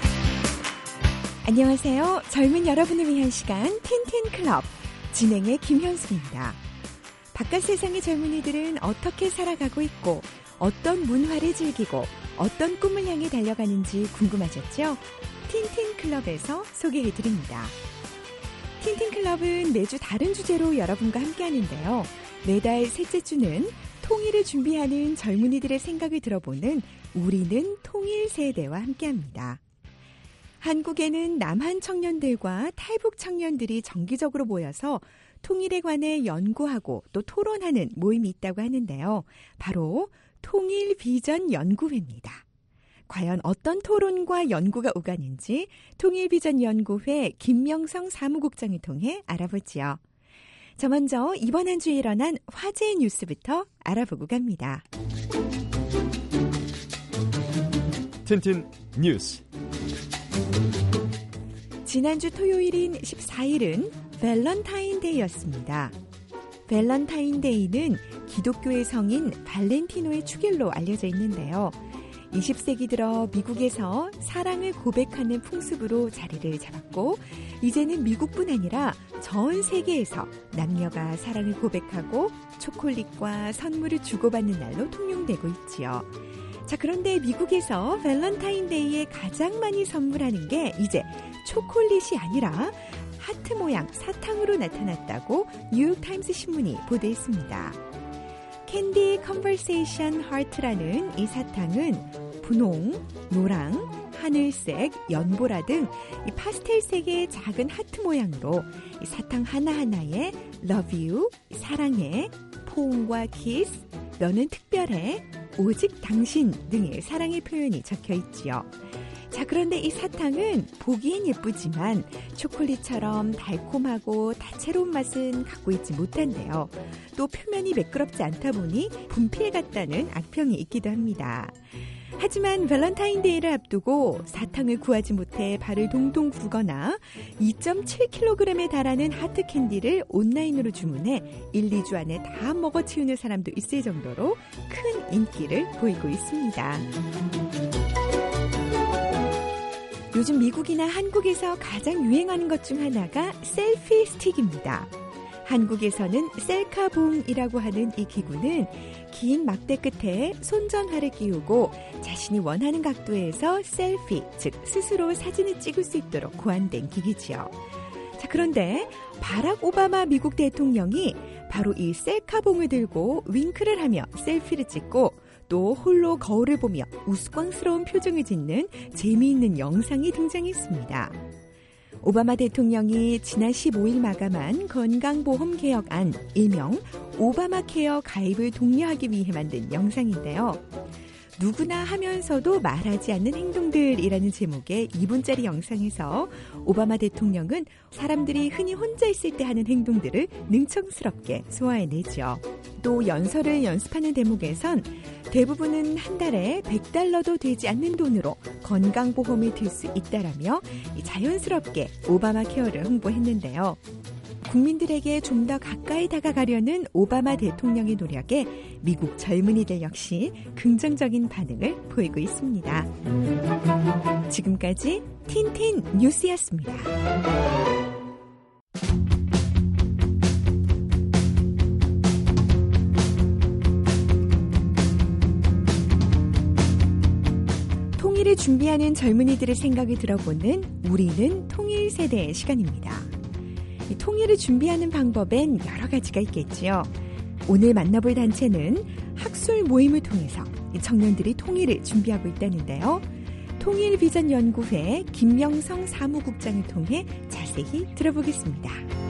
안녕하세요. 젊은 여러분을 위한 시간 틴틴 클럽. 진행의 김현숙입니다. 바깥 세상의 젊은이들은 어떻게 살아가고 있고 어떤 문화를 즐기고 어떤 꿈을 향해 달려가는지 궁금하셨죠? 틴틴 클럽에서 소개해드립니다. 틴틴 클럽은 매주 다른 주제로 여러분과 함께하는데요. 매달 셋째 주는 통일을 준비하는 젊은이들의 생각을 들어보는 우리는 통일 세대와 함께합니다. 한국에는 남한 청년들과 탈북 청년들이 정기적으로 모여서 통일에 관해 연구하고 또 토론하는 모임이 있다고 하는데요. 바로 통일 비전 연구회입니다. 과연 어떤 토론과 연구가 오가는지 통일 비전 연구회 김명성 사무국장을 통해 알아보지요. 저 먼저 이번 한 주에 일어난 화제의 뉴스부터 알아보고 갑니다. 틴틴 뉴스. 지난주 토요일인 십사 일은 밸런타인데이였습니다. 밸런타인데이는 기독교의 성인 발렌티노의 축일로 알려져 있는데요. 이십 세기 들어 미국에서 사랑을 고백하는 풍습으로 자리를 잡았고 이제는 미국뿐 아니라 전 세계에서 남녀가 사랑을 고백하고 초콜릿과 선물을 주고받는 날로 통용되고 있지요. 자, 그런데 미국에서 밸런타인데이에 가장 많이 선물하는 게 이제 초콜릿이 아니라 하트 모양 사탕으로 나타났다고 뉴욕타임스 신문이 보도했습니다. 캔디 컨버세이션 하트라는 이 사탕은 분홍, 노랑, 하늘색, 연보라 등 이 파스텔색의 작은 하트 모양으로 이 사탕 하나하나에 Love you, 사랑해, 포옹과 키스, 너는 특별해, 오직 당신 등의 사랑의 표현이 적혀 있지요. 자, 그런데 이 사탕은 보기엔 예쁘지만 초콜릿처럼 달콤하고 다채로운 맛은 갖고 있지 못한데요. 또 표면이 매끄럽지 않다 보니 분필 같다는 악평이 있기도 합니다. 하지만 밸런타인데이를 앞두고 사탕을 구하지 못해 발을 동동 굴거나 이 점 칠 킬로그램에 달하는 하트 캔디를 온라인으로 주문해 일, 이 주 안에 다 먹어치우는 사람도 있을 정도로 큰 인기를 보이고 있습니다. 요즘 미국이나 한국에서 가장 유행하는 것 중 하나가 셀피 스틱입니다. 한국에서는 셀카봉이라고 하는 이 기구는 긴 막대 끝에 손전화를 끼우고 자신이 원하는 각도에서 셀피, 즉 스스로 사진을 찍을 수 있도록 고안된 기기지요. 자, 그런데 바락 오바마 미국 대통령이 바로 이 셀카봉을 들고 윙크를 하며 셀피를 찍고 또 홀로 거울을 보며 우스꽝스러운 표정을 짓는 재미있는 영상이 등장했습니다. 오바마 대통령이 지난 십오 일 마감한 건강보험 개혁안 일명 오바마 케어 가입을 독려하기 위해 만든 영상인데요. 누구나 하면서도 말하지 않는 행동들이라는 제목의 이 분짜리 영상에서 오바마 대통령은 사람들이 흔히 혼자 있을 때 하는 행동들을 능청스럽게 소화해내죠. 또 연설을 연습하는 대목에선 대부분은 한 달에 백 달러도 되지 않는 돈으로 건강보험을 들 수 있다라며 자연스럽게 오바마 케어를 홍보했는데요. 국민들에게 좀 더 가까이 다가가려는 오바마 대통령의 노력에 미국 젊은이들 역시 긍정적인 반응을 보이고 있습니다. 지금까지 틴틴 뉴스였습니다. 통일을 통일을 준비하는 젊은이들의 생각을 들어보는 우리는 통일 세대의 시간입니다. 이 통일을 준비하는 방법엔 여러 가지가 있겠지요. 오늘 만나볼 단체는 학술 모임을 통해서 청년들이 통일을 준비하고 있다는데요. 통일비전연구회 김영성 사무국장을 통해 자세히 들어보겠습니다.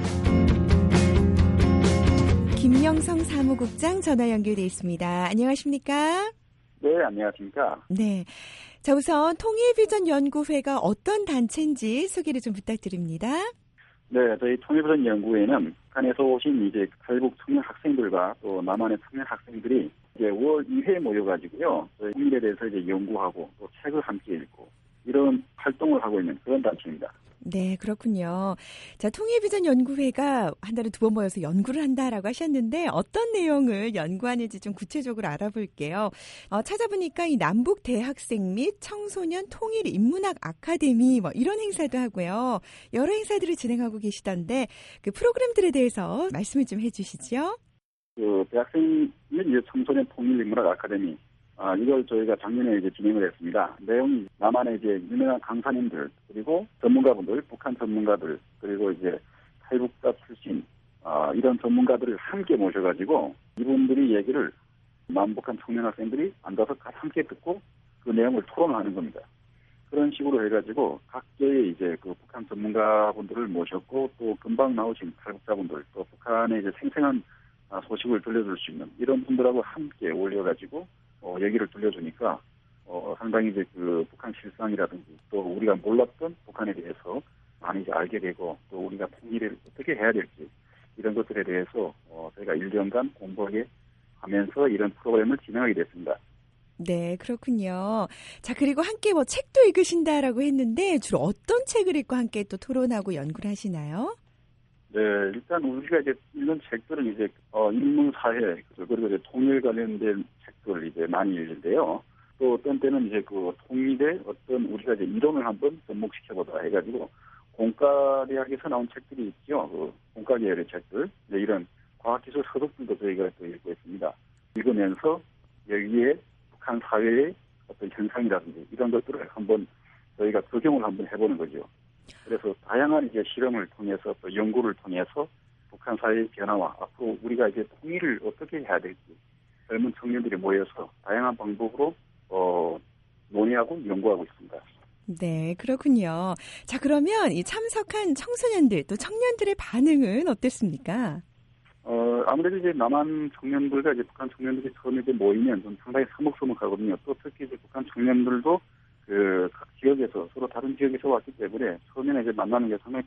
김영성 사무국장 전화 연결돼 있습니다. 안녕하십니까? 네, 안녕하십니까? 네. 자, 우선 통일비전연구회가 어떤 단체인지 소개를 좀 부탁드립니다. 네, 저희 통일비전연구회는 북한에서 오신 이제 탈북 청년 학생들과 또 남한의 청년 학생들이 이제 월 이 회 모여가지고요, 저희 통일에 대해서 이제 연구하고 또 책을 함께 읽고 이런 활동을 하고 있는 그런 단체입니다. 네, 그렇군요. 자, 통일비전연구회가 한 달에 두 번 모여서 연구를 한다라고 하셨는데 어떤 내용을 연구하는지 좀 구체적으로 알아볼게요. 어, 찾아보니까 이 남북 대학생 및 청소년 통일 인문학 아카데미 뭐 이런 행사도 하고요. 여러 행사들을 진행하고 계시던데 그 프로그램들에 대해서 말씀을 좀 해주시죠. 그 대학생 및 청소년 통일 인문학 아카데미. 아, 이걸 저희가 작년에 이제 진행을 했습니다. 내용이 남한의 이제 유명한 강사님들, 그리고 전문가분들, 북한 전문가들, 그리고 이제 탈북자 출신, 아, 이런 전문가들을 함께 모셔가지고 이분들이 얘기를 남북한 청년 학생들이 앉아서 함께 듣고 그 내용을 토론하는 겁니다. 그런 식으로 해가지고 각계의 이제 그 북한 전문가분들을 모셨고 또 금방 나오신 탈북자분들, 또 북한의 이제 생생한 소식을 들려줄 수 있는 이런 분들하고 함께 올려가지고 어, 얘기를 들려주니까, 어, 상당히 이제 그 북한 실상이라든지 또 우리가 몰랐던 북한에 대해서 많이 이제 알게 되고 또 우리가 통일을 어떻게 해야 될지 이런 것들에 대해서, 어, 저희가 일 년간 공부하게 하면서 이런 프로그램을 진행하게 됐습니다. 네, 그렇군요. 자, 그리고 함께 뭐 책도 읽으신다라고 했는데 주로 어떤 책을 읽고 함께 또 토론하고 연구를 하시나요? 네, 일단 우리가 이제 읽는 책들은 이제, 어, 인문사회, 그리고 이제 통일 관련된 책들을 이제 많이 읽는데요. 또 어떤 때는 이제 그 통일의 어떤 우리가 이제 이론을 한번 접목시켜보자 해가지고 공과대학에서 나온 책들이 있죠. 그 공과계열의 책들. 네, 이런 과학기술 서적들도 저희가 또 읽고 있습니다. 읽으면서 여기에 북한 사회의 어떤 현상이라든지 이런 것들을 한번 저희가 적용을 한번 해보는 거죠. 그래서 다양한 이제 실험을 통해서 또 연구를 통해서 북한 사회의 변화와 앞으로 우리가 이제 통일을 어떻게 해야 될지 젊은 청년들이 모여서 다양한 방법으로 어, 논의하고 연구하고 있습니다. 네, 그렇군요. 자, 그러면 이 참석한 청소년들 또 청년들의 반응은 어땠습니까? 어, 아무래도 이제 남한 청년들과 이제 북한 청년들이 처음에 이제 모이면 좀 상당히 서먹서먹하거든요. 또 특히 이제 북한 청년들도 그 각 지역에서 서로 다른 지역에서 왔기 때문에 처음에는 이제 만나는 게 상당히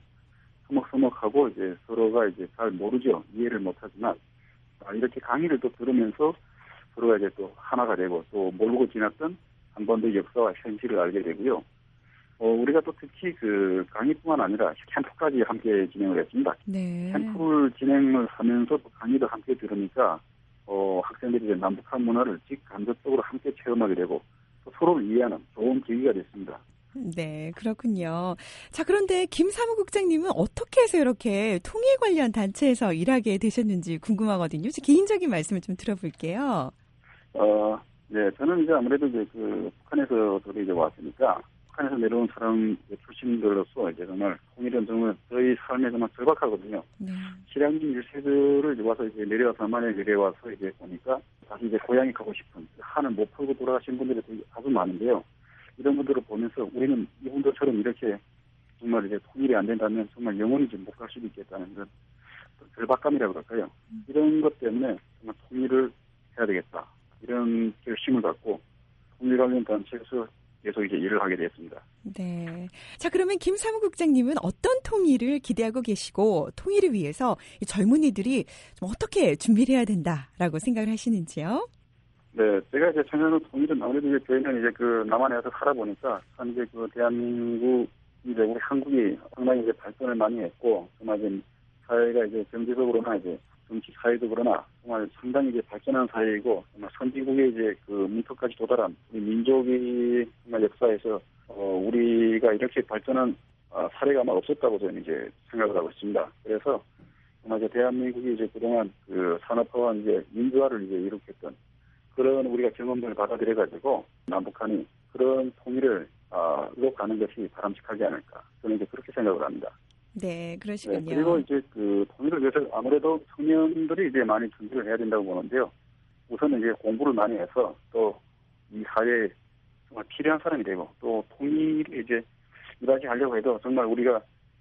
서먹서먹하고 이제 서로가 이제 잘 모르죠. 이해를 못하지만 아, 이렇게 강의를 또 들으면서 서로가 이제 또 하나가 되고 또 모르고 지났던 한 번의 역사와 현실을 알게 되고요. 어, 우리가 또 특히 그 강의뿐만 아니라 캠프까지 함께 진행을 했습니다. 네. 캠프를 진행을 하면서 또 강의도 함께 들으니까 어, 학생들이 이제 남북한 문화를 직간접적으로 함께 체험하게 되고 또 서로를 이해하는 좋은 계기가 됐습니다. 네, 그렇군요. 자, 그런데 김 사무국장님은 어떻게 해서 이렇게 통일 관련 단체에서 일하게 되셨는지 궁금하거든요. 개인적인 말씀을 좀 들어볼게요. 어, 네, 저는 이제 아무래도 이제 그 북한에서 저도 이제 왔으니까 북한에서 내려온 사람 출신들로서 이제 정말 통일은 정말 저희 삶에 정말 절박하거든요. 네. 실향민 일 세들을 이제 와서 이제 내려와서 남한에 내려와서 이제 보니까 다시 이제 고향에 가고 싶은 한을 못 풀고 돌아가신 분들이 아주 많은데요. 이런 분들을 보면서 우리는 이분들처럼 이렇게 정말 이제 통일이 안 된다면 정말 영원히 못 갈 수도 있겠다는 그런 절박감이라고 할까요. 이런 것 때문에 정말 통일을 해야 되겠다. 이런 결심을 갖고 통일 관련 단체에서 계속 이제 일을 하게 됐습니다. 네. 자, 그러면 김 사무국장님은 어떤 통일을 기대하고 계시고 통일을 위해서 이 젊은이들이 좀 어떻게 준비를 해야 된다라고 생각을 하시는지요? 네, 제가 이제 청년 통일은 아무래도 이제 저희는 이제 그 남한에 와서 살아보니까 참 이제 그 대한민국 이제 우리 한국이 상당히 이제 발전을 많이 했고 정말 이제 사회가 이제 경제적으로나 이제 정치 사회적으로나 정말 상당히 이제 발전한 사회이고 정말 선진국의 이제 그 문턱까지 도달한 우리 민족이 정말 역사에서 어 우리가 이렇게 발전한 어, 사례가 아마 없었다고 저는 이제 생각을 하고 있습니다. 그래서 정말 이제 대한민국이 이제 그동안 그 산업화와 이제 민주화를 이제 이룩했던 그런 우리가 경험들을 받아들여가지고 남북한이 그런 통일을 어, 로 가는 것이 바람직하지 않을까. 저는 이제 그렇게 생각을 합니다. 네, 그러시군요. 네, 그리고 이제 그 통일을 위해서 아무래도 청년들이 이제 많이 준비를 해야 된다고 보는데요. 우선은 이제 공부를 많이 해서 또 이 사회에 정말 필요한 사람이 되고 또 통일을 이제 이바지 하려고 해도 정말 우리가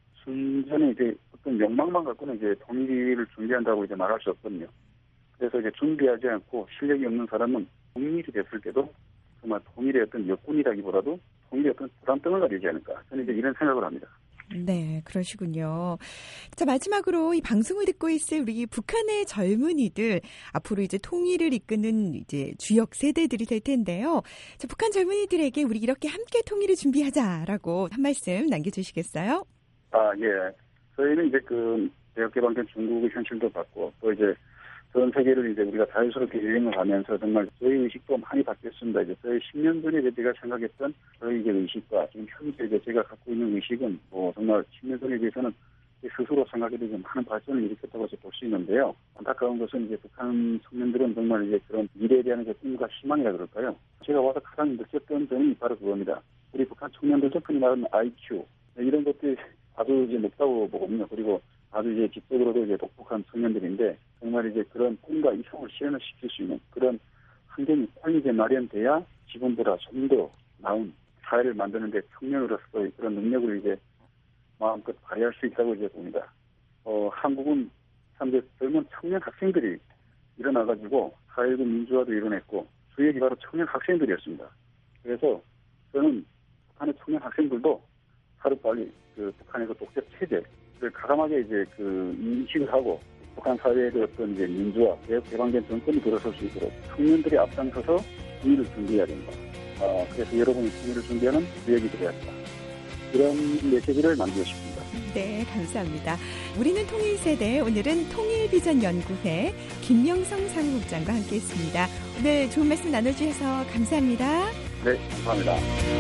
순전히 이제 어떤 욕망만 갖고는 이제 통일을 준비한다고 이제 말할 수 없거든요. 그래서 이제 준비하지 않고 실력이 없는 사람은 통일이 됐을 때도 정말 통일의 어떤 여군이라기보다도 통일의 어떤 부담등을 가지지 않을까. 저는 이제 이런 생각을 합니다. 네, 그러시군요. 자, 마지막으로 이 방송을 듣고 있을 우리 북한의 젊은이들, 앞으로 이제 통일을 이끄는 이제 주역 세대들이 될 텐데요. 자, 북한 젊은이들에게 우리 이렇게 함께 통일을 준비하자라고 한 말씀 남겨주시겠어요? 아, 예. 저희는 이제 그 대역 개방된 중국의 현실도 봤고, 또 이제 전 세계를 이제 우리가 자유스럽게 여행을 하면서 정말 저희 의식도 많이 바뀌었습니다. 이제 저희 십 년 전에 이제 제가 생각했던 저희 이제 의식과 지금 현재 이제 제가 갖고 있는 의식은 뭐 정말 십 년 전에 비해서는 스스로 생각해도 좀 많은 발전을 일으켰다고 볼 수 있는데요. 안타까운 것은 이제 북한 청년들은 정말 이제 그런 미래에 대한 꿈과 희망이라 그럴까요? 제가 와서 가장 느꼈던 점이 바로 그겁니다. 우리 북한 청년들도 흔히 말하는 아이큐 이런 것들이 아주 이제 높다고 보거든요. 그리고 아주 이제 지적으로도 이제 독특한 청년들인데 정말 이제 그런 꿈과 이상을 실현을 시킬 수 있는 그런 환경이 빨리 이제 마련돼야 지금보다 좀 더 나은 사회를 만드는데 청년으로서의 그런 능력을 이제 마음껏 발휘할 수 있다고 이제 봅니다. 어, 한국은 참 이제 젊은 청년 학생들이 일어나가지고 사회적 민주화도 이뤄냈고 주역이 바로 청년 학생들이었습니다. 그래서 저는 북한의 청년 학생들도 하루빨리 그 북한의 그 독재 체제를 가감하게 이제 그 인식을 하고 북한 사회의 어떤 이제 민주화, 개방된 정권이 들어설 수 있도록 청년들이 앞장서서 통일을 준비해야 된다. 아, 그래서 여러분이 통일을 준비하는 주역이 되어야 한다. 그런 메시지를 남기고 싶습니다. 네, 감사합니다. 우리는 통일세대, 오늘은 통일비전연구회 김명성 사무국장과 함께했습니다. 오늘 좋은 말씀 나눠주셔서 감사합니다. 네, 감사합니다.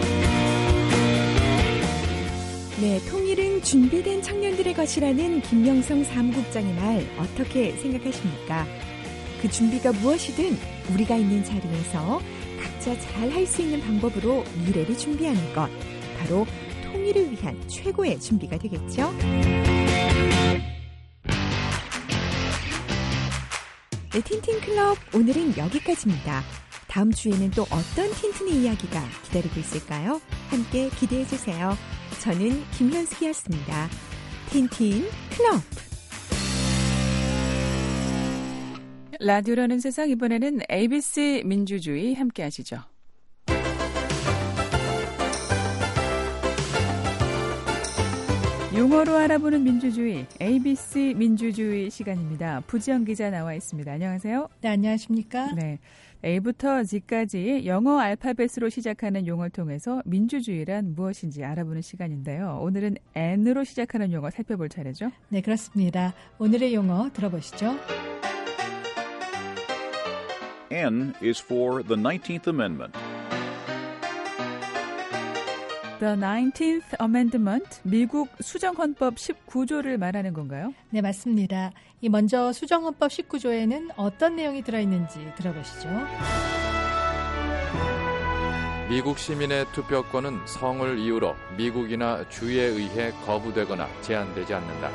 네, 통일은 준비된 청년들의 것이라는 김명성 사무국장의 말 어떻게 생각하십니까? 그 준비가 무엇이든 우리가 있는 자리에서 각자 잘 할 수 있는 방법으로 미래를 준비하는 것, 바로 통일을 위한 최고의 준비가 되겠죠? 네, 틴틴클럽 오늘은 여기까지입니다. 다음 주에는 또 어떤 틴틴의 이야기가 기다리고 있을까요? 함께 기대해주세요. 저는 김현숙이었습니다. 틴틴클럽. 라디오라는 세상, 이번에는 에이비씨 민주주의 함께 하시죠. 용어로 알아보는 민주주의, 에이비씨 민주주의 시간입니다. 부지영 기자 나와 있습니다. 안녕하세요. 네, 안녕하십니까? 네. A부터 G까지 영어 알파벳으로 시작하는 용어를 통해서 민주주의란 무엇인지 알아보는 시간인데요. 오늘은 N으로 시작하는 용어 살펴볼 차례죠? 네, 그렇습니다. 오늘의 용어 들어보시죠. N is for the nineteenth Amendment. The nineteenth Amendment, 미국 수정헌법 십구 조를 말하는 건가요? 네, 맞습니다. 이 먼저 수정헌법 십구 조에는 어떤 내용이 들어있는지 들어보시죠. 미국 시민의 투표권은 성을 이유로 미국이나 주에 의해 거부되거나 제한되지 않는다.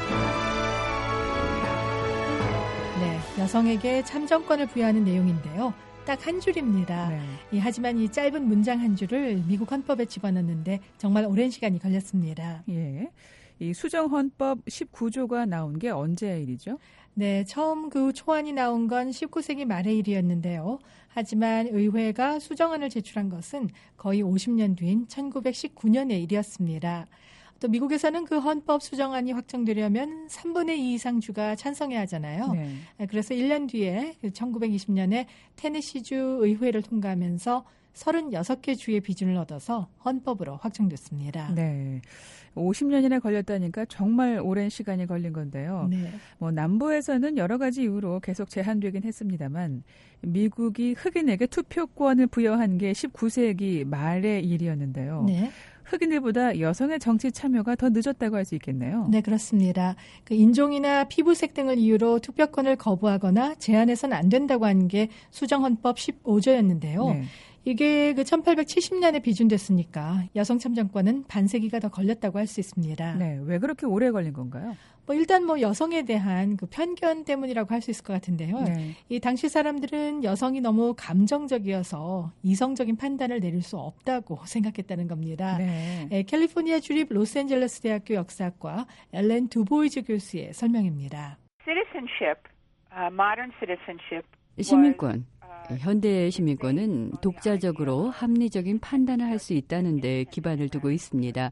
네, 여성에게 참정권을 부여하는 내용인데요. 딱 한 줄입니다. 네. 예, 하지만 이 짧은 문장 한 줄을 미국 헌법에 집어넣는데 정말 오랜 시간이 걸렸습니다. 예, 이 수정헌법 십구 조가 나온 게 언제의 일이죠? 네, 처음 그 초안이 나온 건 십구 세기 말의 일이었는데요. 하지만 의회가 수정안을 제출한 것은 거의 오십 년 뒤인 천구백십구 년의 일이었습니다. 또 미국에서는 그 헌법 수정안이 확정되려면 삼분의 이 이상 주가 찬성해야 하잖아요. 네. 그래서 일 년 뒤에 천구백이십 년에 테네시주 의회를 통과하면서 서른여섯 개 주의 비준을 얻어서 헌법으로 확정됐습니다. 네. 오십 년이나 걸렸다니까 정말 오랜 시간이 걸린 건데요. 네. 뭐 남부에서는 여러 가지 이유로 계속 제한되긴 했습니다만 미국이 흑인에게 투표권을 부여한 게 십구 세기 말의 일이었는데요. 네. 흑인들보다 여성의 정치 참여가 더 늦었다고 할 수 있겠네요. 네, 그렇습니다. 그 인종이나 피부색 등을 이유로 투표권을 거부하거나 제한해서는 안 된다고 하는 게 수정헌법 십오 조였는데요. 네. 이게 그 천팔백칠십 년에 비준됐으니까 여성 참정권은 반세기가 더 걸렸다고 할 수 있습니다. 네, 왜 그렇게 오래 걸린 건가요? 뭐 일단 뭐 여성에 대한 그 편견 때문이라고 할 수 있을 것 같은데요. 네. 이 당시 사람들은 여성이 너무 감정적이어서 이성적인 판단을 내릴 수 없다고 생각했다는 겁니다. 네. 예, 캘리포니아 주립 로스앤젤레스 대학교 역사학과 엘렌 두보이즈 교수의 설명입니다. Citizenship, uh, modern citizenship. 시민권. 현대 시민권은 독자적으로 합리적인 판단을 할 수 있다는 데 기반을 두고 있습니다.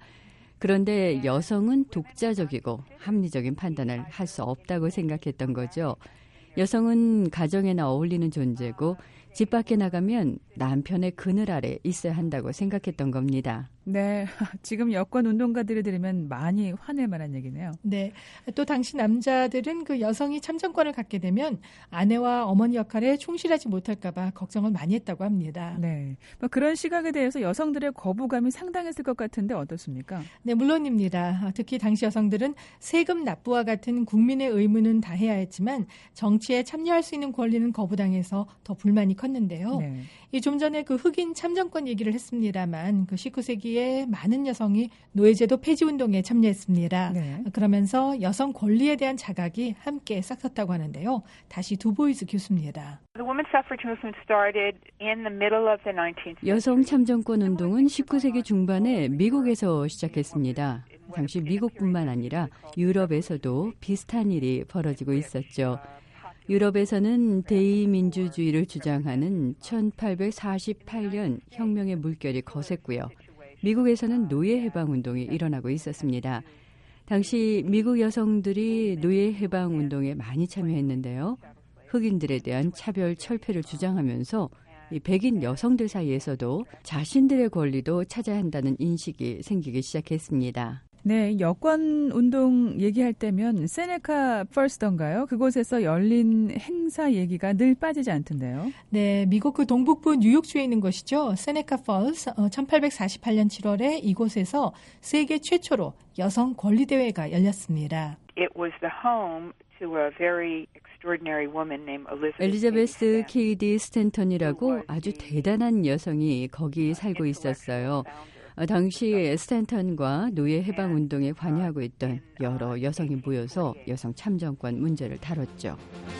그런데 여성은 독자적이고 합리적인 판단을 할 수 없다고 생각했던 거죠. 여성은 가정에나 어울리는 존재고 집 밖에 나가면 남편의 그늘 아래 있어야 한다고 생각했던 겁니다. 네, 지금 여권 운동가들이 들으면 많이 화낼 만한 얘기네요. 네, 또 당시 남자들은 그 여성이 참정권을 갖게 되면 아내와 어머니 역할에 충실하지 못할까 봐 걱정을 많이 했다고 합니다. 네, 뭐 그런 시각에 대해서 여성들의 거부감이 상당했을 것 같은데 어떻습니까? 네, 물론입니다. 특히 당시 여성들은 세금 납부와 같은 국민의 의무는 다해야 했지만 정치에 참여할 수 있는 권리는 거부당해서 더 불만이 컸는데요. 네. 이 좀 전에 그 흑인 참정권 얘기를 했습니다만 그 십구 세기에 많은 여성이 노예제도 폐지 운동에 참여했습니다. 네. 그러면서 여성 권리에 대한 자각이 함께 싹텄다고 하는데요. 다시 두보이즈 교수입니다. The women's suffrage movement started in the middle of the nineteenth century. 여성 참정권 운동은 십구 세기 중반에 미국에서 시작했습니다. 당시 미국뿐만 아니라 유럽에서도 비슷한 일이 벌어지고 있었죠. 유럽에서는 대의민주주의를 주장하는 천팔백사십팔 년 혁명의 물결이 거셌고요. 미국에서는 노예해방운동이 일어나고 있었습니다. 당시 미국 여성들이 노예해방운동에 많이 참여했는데요. 흑인들에 대한 차별 철폐를 주장하면서 이 백인 여성들 사이에서도 자신들의 권리도 찾아야 한다는 인식이 생기기 시작했습니다. 네, 여권 운동 얘기할 때면 세네카 퍼스트인가요? 그곳에서 열린 행사 얘기가 늘 빠지지 않던데요. 네, 미국 그 동북부 뉴욕주에 있는 곳이죠. 세네카 펄스 어, 천팔백사십팔 년 칠월에 이곳에서 세계 최초로 여성 권리 대회가 열렸습니다. It was the home to a very extraordinary woman named Elizabeth. 엘리자베스 케이디 스탠턴이라고 아주 대단한 여성이 거기 살고 있었어요. 당시 스탠턴과 노예 해방 운동에 관여하고 있던 여러 여성이 모여서 여성 참정권 문제를 다뤘죠.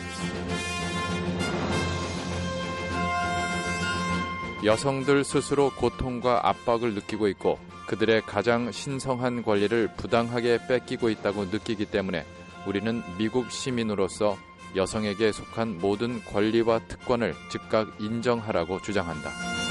여성들 스스로 고통과 압박을 느끼고 있고 그들의 가장 신성한 권리를 부당하게 뺏기고 있다고 느끼기 때문에 우리는 미국 시민으로서 여성에게 속한 모든 권리와 특권을 즉각 인정하라고 주장한다.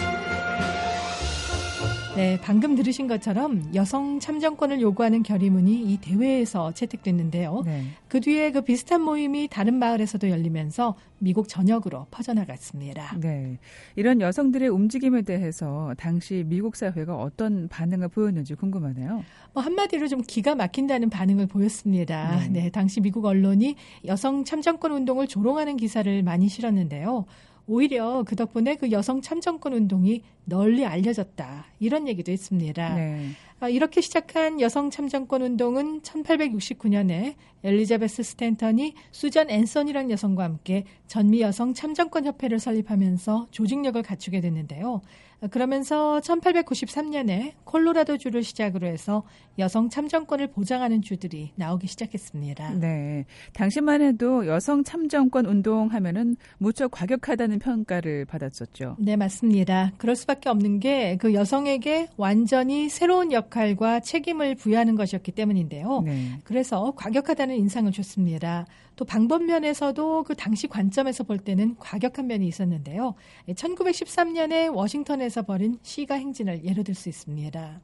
네, 방금 들으신 것처럼 여성 참정권을 요구하는 결의문이 이 대회에서 채택됐는데요. 네. 그 뒤에 그 비슷한 모임이 다른 마을에서도 열리면서 미국 전역으로 퍼져나갔습니다. 네, 이런 여성들의 움직임에 대해서 당시 미국 사회가 어떤 반응을 보였는지 궁금하네요. 뭐 한마디로 좀 기가 막힌다는 반응을 보였습니다. 네. 네, 당시 미국 언론이 여성 참정권 운동을 조롱하는 기사를 많이 실었는데요. 오히려 그 덕분에 그 여성 참정권 운동이 널리 알려졌다. 이런 얘기도 했습니다. 네. 이렇게 시작한 여성 참정권 운동은 천팔백육십구 년에 엘리자베스 스탠턴이 수잔 앤son이라는 여성과 함께 전미 여성 참정권 협회를 설립하면서 조직력을 갖추게 됐는데요. 그러면서 천팔백구십삼 년에 콜로라도주를 시작으로 해서 여성 참정권을 보장하는 주들이 나오기 시작했습니다. 네, 당시만 해도 여성 참정권 운동하면은 무척 과격하다는 평가를 받았었죠. 네, 맞습니다. 그럴 수밖에 없는 게 그 여성에게 완전히 새로운 역할과 책임을 부여하는 것이었기 때문인데요. 네. 그래서 과격하다는 인상을 줬습니다. 또 방법면에서도 그 당시 관점에서 볼 때는 과격한 면이 있었는데요. 천구백십삼 년에 워싱턴에서 벌인 시가 행진을 예로 들 수 있습니다.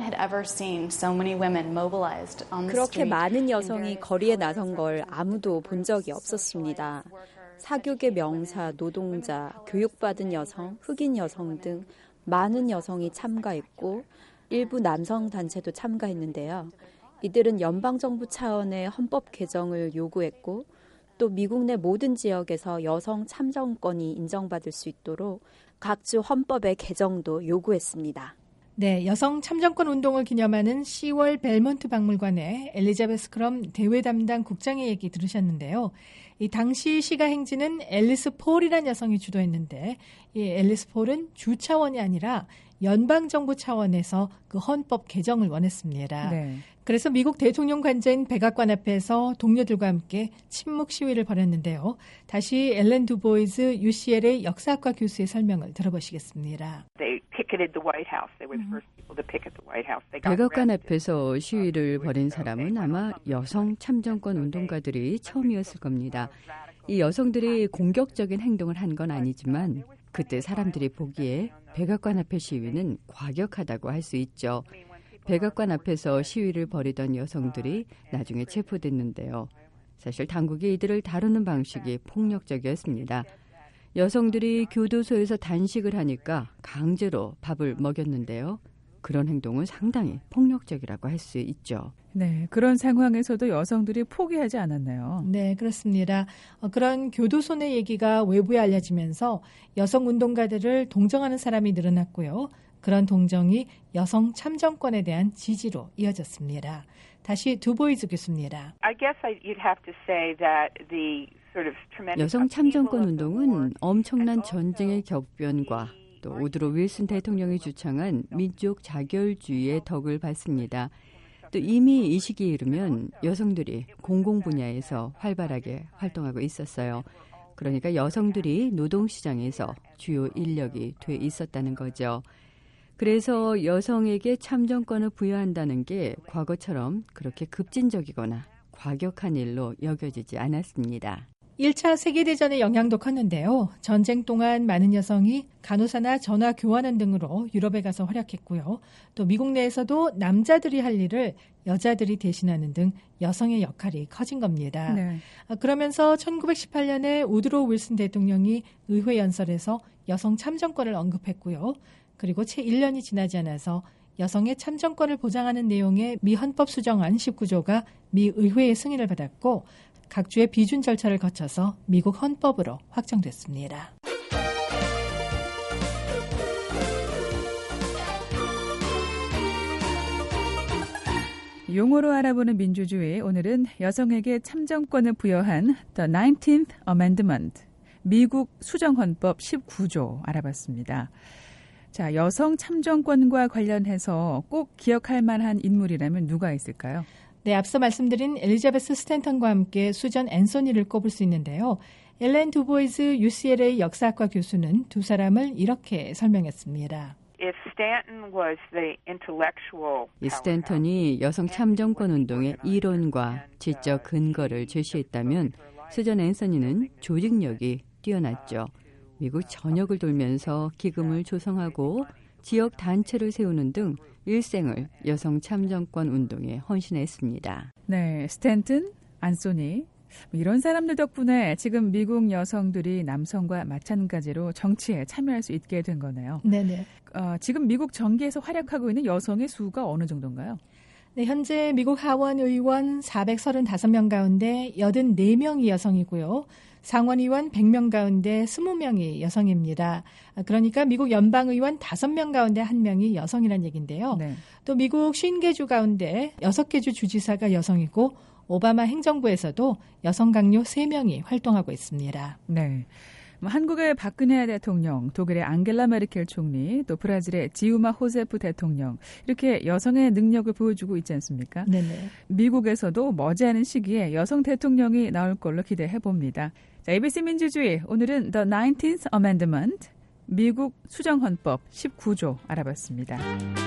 그렇게 많은 여성이 거리에 나선 걸 아무도 본 적이 없었습니다. 사교계 명사, 노동자, 교육받은 여성, 흑인 여성 등 많은 여성이 참가했고 일부 남성 단체도 참가했는데요. 이들은 연방정부 차원의 헌법 개정을 요구했고 또 미국 내 모든 지역에서 여성 참정권이 인정받을 수 있도록 각주 헌법의 개정도 요구했습니다. 네, 여성 참정권 운동을 기념하는 시월 벨몬트 박물관의 엘리자베스 크럼 대외 담당 국장의 얘기 들으셨는데요. 이 당시 시가 행진은 앨리스 폴이라는 여성이 주도했는데 이 앨리스 폴은 주 차원이 아니라 연방정부 차원에서 그 헌법 개정을 원했습니다. 네. 그래서 미국 대통령 관저인 백악관 앞에서 동료들과 함께 침묵 시위를 벌였는데요. 다시 엘렌 두보이즈 유씨엘의 역사학과 교수의 설명을 들어보시겠습니다. 백악관 앞에서 시위를 벌인 사람은 아마 여성 참정권 운동가들이 처음이었을 겁니다. 이 여성들이 공격적인 행동을 한 건 아니지만 그때 사람들이 보기에 백악관 앞의 시위는 과격하다고 할 수 있죠. 백악관 앞에서 시위를 벌이던 여성들이 나중에 체포됐는데요. 사실 당국이 이들을 다루는 방식이 폭력적이었습니다. 여성들이 교도소에서 단식을 하니까 강제로 밥을 먹였는데요. 그런 행동은 상당히 폭력적이라고 할 수 있죠. 네, 그런 상황에서도 여성들이 포기하지 않았나요? 네, 그렇습니다. 어, 그런 교도소 내 얘기가 외부에 알려지면서 여성 운동가들을 동정하는 사람이 늘어났고요. 그런 동정이 여성 참정권에 대한 지지로 이어졌습니다. 다시 두보이즈 교수입니다. 여성 참정권 운동은 엄청난 전쟁의 격변과 또 우드로 윌슨 대통령이 주창한 민족 자결주의의 덕을 받습니다. 또 이미 이 시기에 이르면 여성들이 공공 분야에서 활발하게 활동하고 있었어요. 그러니까 여성들이 노동시장에서 주요 인력이 돼 있었다는 거죠. 그래서 여성에게 참정권을 부여한다는 게 과거처럼 그렇게 급진적이거나 과격한 일로 여겨지지 않았습니다. 일 차 세계대전의 영향도 컸는데요. 전쟁 동안 많은 여성이 간호사나 전화 교환원 등으로 유럽에 가서 활약했고요. 또 미국 내에서도 남자들이 할 일을 여자들이 대신하는 등 여성의 역할이 커진 겁니다. 네. 그러면서 천구백십팔 년에 우드로 윌슨 대통령이 의회 연설에서 여성 참정권을 언급했고요. 그리고 채 일 년이 지나지 않아서 여성의 참정권을 보장하는 내용의 미 헌법 수정안 십구 조가 미 의회의 승인을 받았고 각 주의 비준 절차를 거쳐서 미국 헌법으로 확정됐습니다. 용어로 알아보는 민주주의, 오늘은 여성에게 참정권을 부여한 The 나인틴th Amendment, 미국 수정헌법 십구 조 알아봤습니다. 자, 여성 참정권과 관련해서 꼭 기억할 만한 인물이라면 누가 있을까요? 네, 앞서 말씀드린 엘리자베스 스탠턴과 함께 수전 앤소니를 꼽을 수 있는데요. 엘렌 두보이즈 유씨엘의 역사학과 교수는 두 사람을 이렇게 설명했습니다. 이 스탠턴이 여성 참정권 운동의 이론과 지적 근거를 제시했다면 수전 앤소니는 조직력이 뛰어났죠. 미국 전역을 돌면서 기금을 조성하고 지역 단체를 세우는 등 일생을 여성 참정권 운동에 헌신했습니다. 네, 스탠튼, 안소니, 이런 사람들 덕분에 지금 미국 여성들이 남성과 마찬가지로 정치에 참여할 수 있게 된 거네요. 네네. 어, 지금 미국 정계에서 활약하고 있는 여성의 수가 어느 정도인가요? 네, 현재 미국 하원 의원 사백삼십오 명 가운데 팔십사 명이 여성이고요. 상원의원 백 명 가운데 이십 명이 여성입니다. 그러니까 미국 연방의원 다섯 명 가운데 한 명이 여성이란 얘기인데요. 네. 또 미국 오십 개 주 가운데 여섯 개 주 주지사가 여성이고 오바마 행정부에서도 여성 강요 세 명이 활동하고 있습니다. 네. 한국의 박근혜 대통령, 독일의 앙겔라 메르켈 총리, 또 브라질의 지우마 호세프 대통령, 이렇게 여성의 능력을 보여주고 있지 않습니까? 네네. 미국에서도 머지않은 시기에 여성 대통령이 나올 걸로 기대해봅니다. 자, 에이비씨 민주주의, 오늘은 The 나인틴th Amendment, 미국 수정헌법 십구 조 알아봤습니다.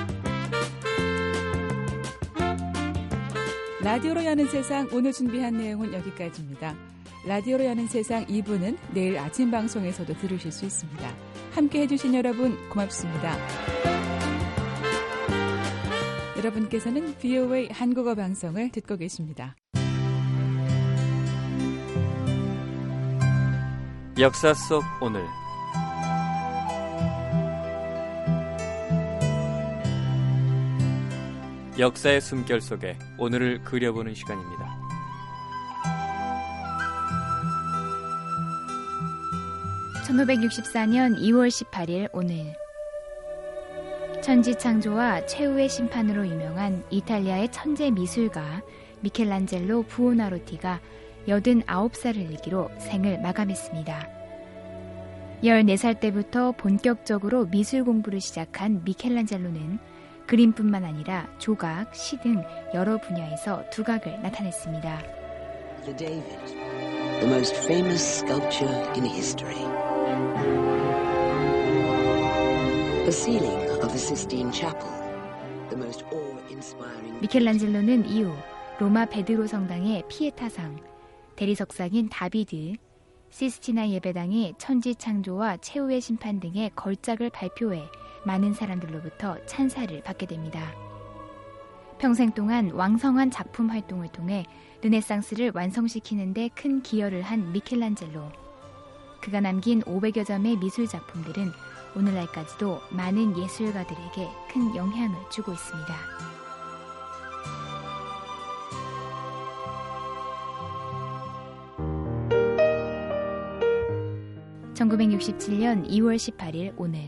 라디오로 여는 세상, 오늘 준비한 내용은 여기까지입니다. 라디오로 여는 세상 이 부는 내일 아침 방송에서도 들으실 수 있습니다. 함께 해주신 여러분 고맙습니다. 여러분께서는 브이오에이 한국어 방송을 듣고 계십니다. 역사 속 오늘 역사의 숨결 속에 오늘을 그려보는 시간입니다. 천오백육십사 년 이월 십팔일 오늘 천지창조와 최후의 심판으로 유명한 이탈리아의 천재 미술가 미켈란젤로 부오나로티가 여든아홉 살을 일기로 생을 마감했습니다. 열네 살 때부터 본격적으로 미술 공부를 시작한 미켈란젤로는 그림뿐만 아니라 조각, 시 등 여러 분야에서 두각을 나타냈습니다. The David, the most famous sculpture in history. The ceiling of the Sistine Chapel, the most awe-inspiring. 미켈란젤로는 이후 로마 베드로 성당의 피에타상, 대리석상인 다비드, 시스티나 예배당의 천지창조와 최후의 심판 등의 걸작을 발표해 많은 사람들로부터 찬사를 받게 됩니다. 평생 동안 왕성한 작품 활동을 통해 르네상스를 완성시키는 데 큰 기여를 한 미켈란젤로. 그가 남긴 오백여 점의 미술 작품들은 오늘날까지도 많은 예술가들에게 큰 영향을 주고 있습니다. 천구백육십칠 년 이월 십팔일 오늘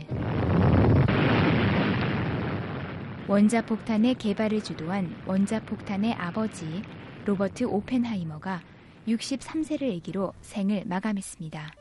원자폭탄의 개발을 주도한 원자폭탄의 아버지 로버트 오펜하이머가 육십삼 세를 일기로 생을 마감했습니다.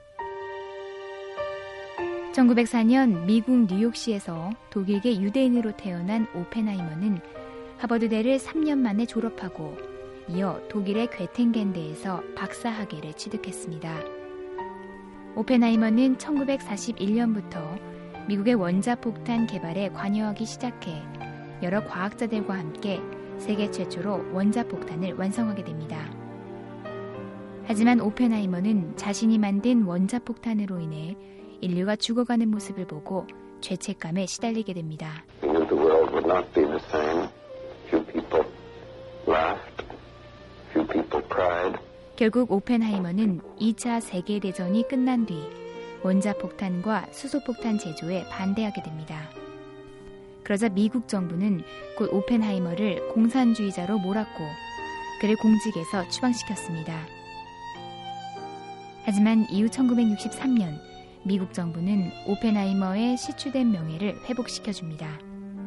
천구백사 년 미국 뉴욕시에서 독일계 유대인으로 태어난 오펜하이머는 하버드대를 삼 년 만에 졸업하고 이어 독일의 괴텐겐대에서 박사학위를 취득했습니다. 오펜하이머는 천구백사십일 년부터 미국의 원자폭탄 개발에 관여하기 시작해 여러 과학자들과 함께 세계 최초로 원자폭탄을 완성하게 됩니다. 하지만 오펜하이머는 자신이 만든 원자폭탄으로 인해 인류가 죽어가는 모습을 보고 죄책감에 시달리게 됩니다. He knew the world would not be the same. Few people laughed. Few people cried. 결국 오펜하이머는 이 차 세계대전이 끝난 뒤 원자폭탄과 수소폭탄 제조에 반대하게 됩니다. 그러자 미국 정부는 곧 오펜하이머를 공산주의자로 몰았고 그를 공직에서 추방시켰습니다. 하지만 이후 천구백육십삼 년 미국 정부는 오펜하이머의 시추된 명예를 회복시켜줍니다.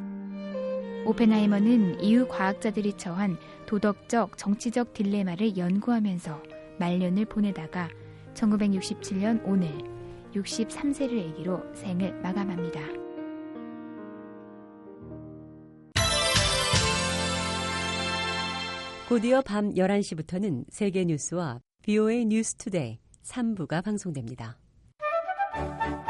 오펜하이머는 이후 과학자들이 처한 도덕적, 정치적 딜레마를 연구하면서 말년을 보내다가 천구백육십칠 년 오늘 육십삼 세를 일기로 생을 마감합니다. 곧이어 밤 열한 시부터는 세계 뉴스와 비오에이 뉴스 투데이 삼 부가 방송됩니다.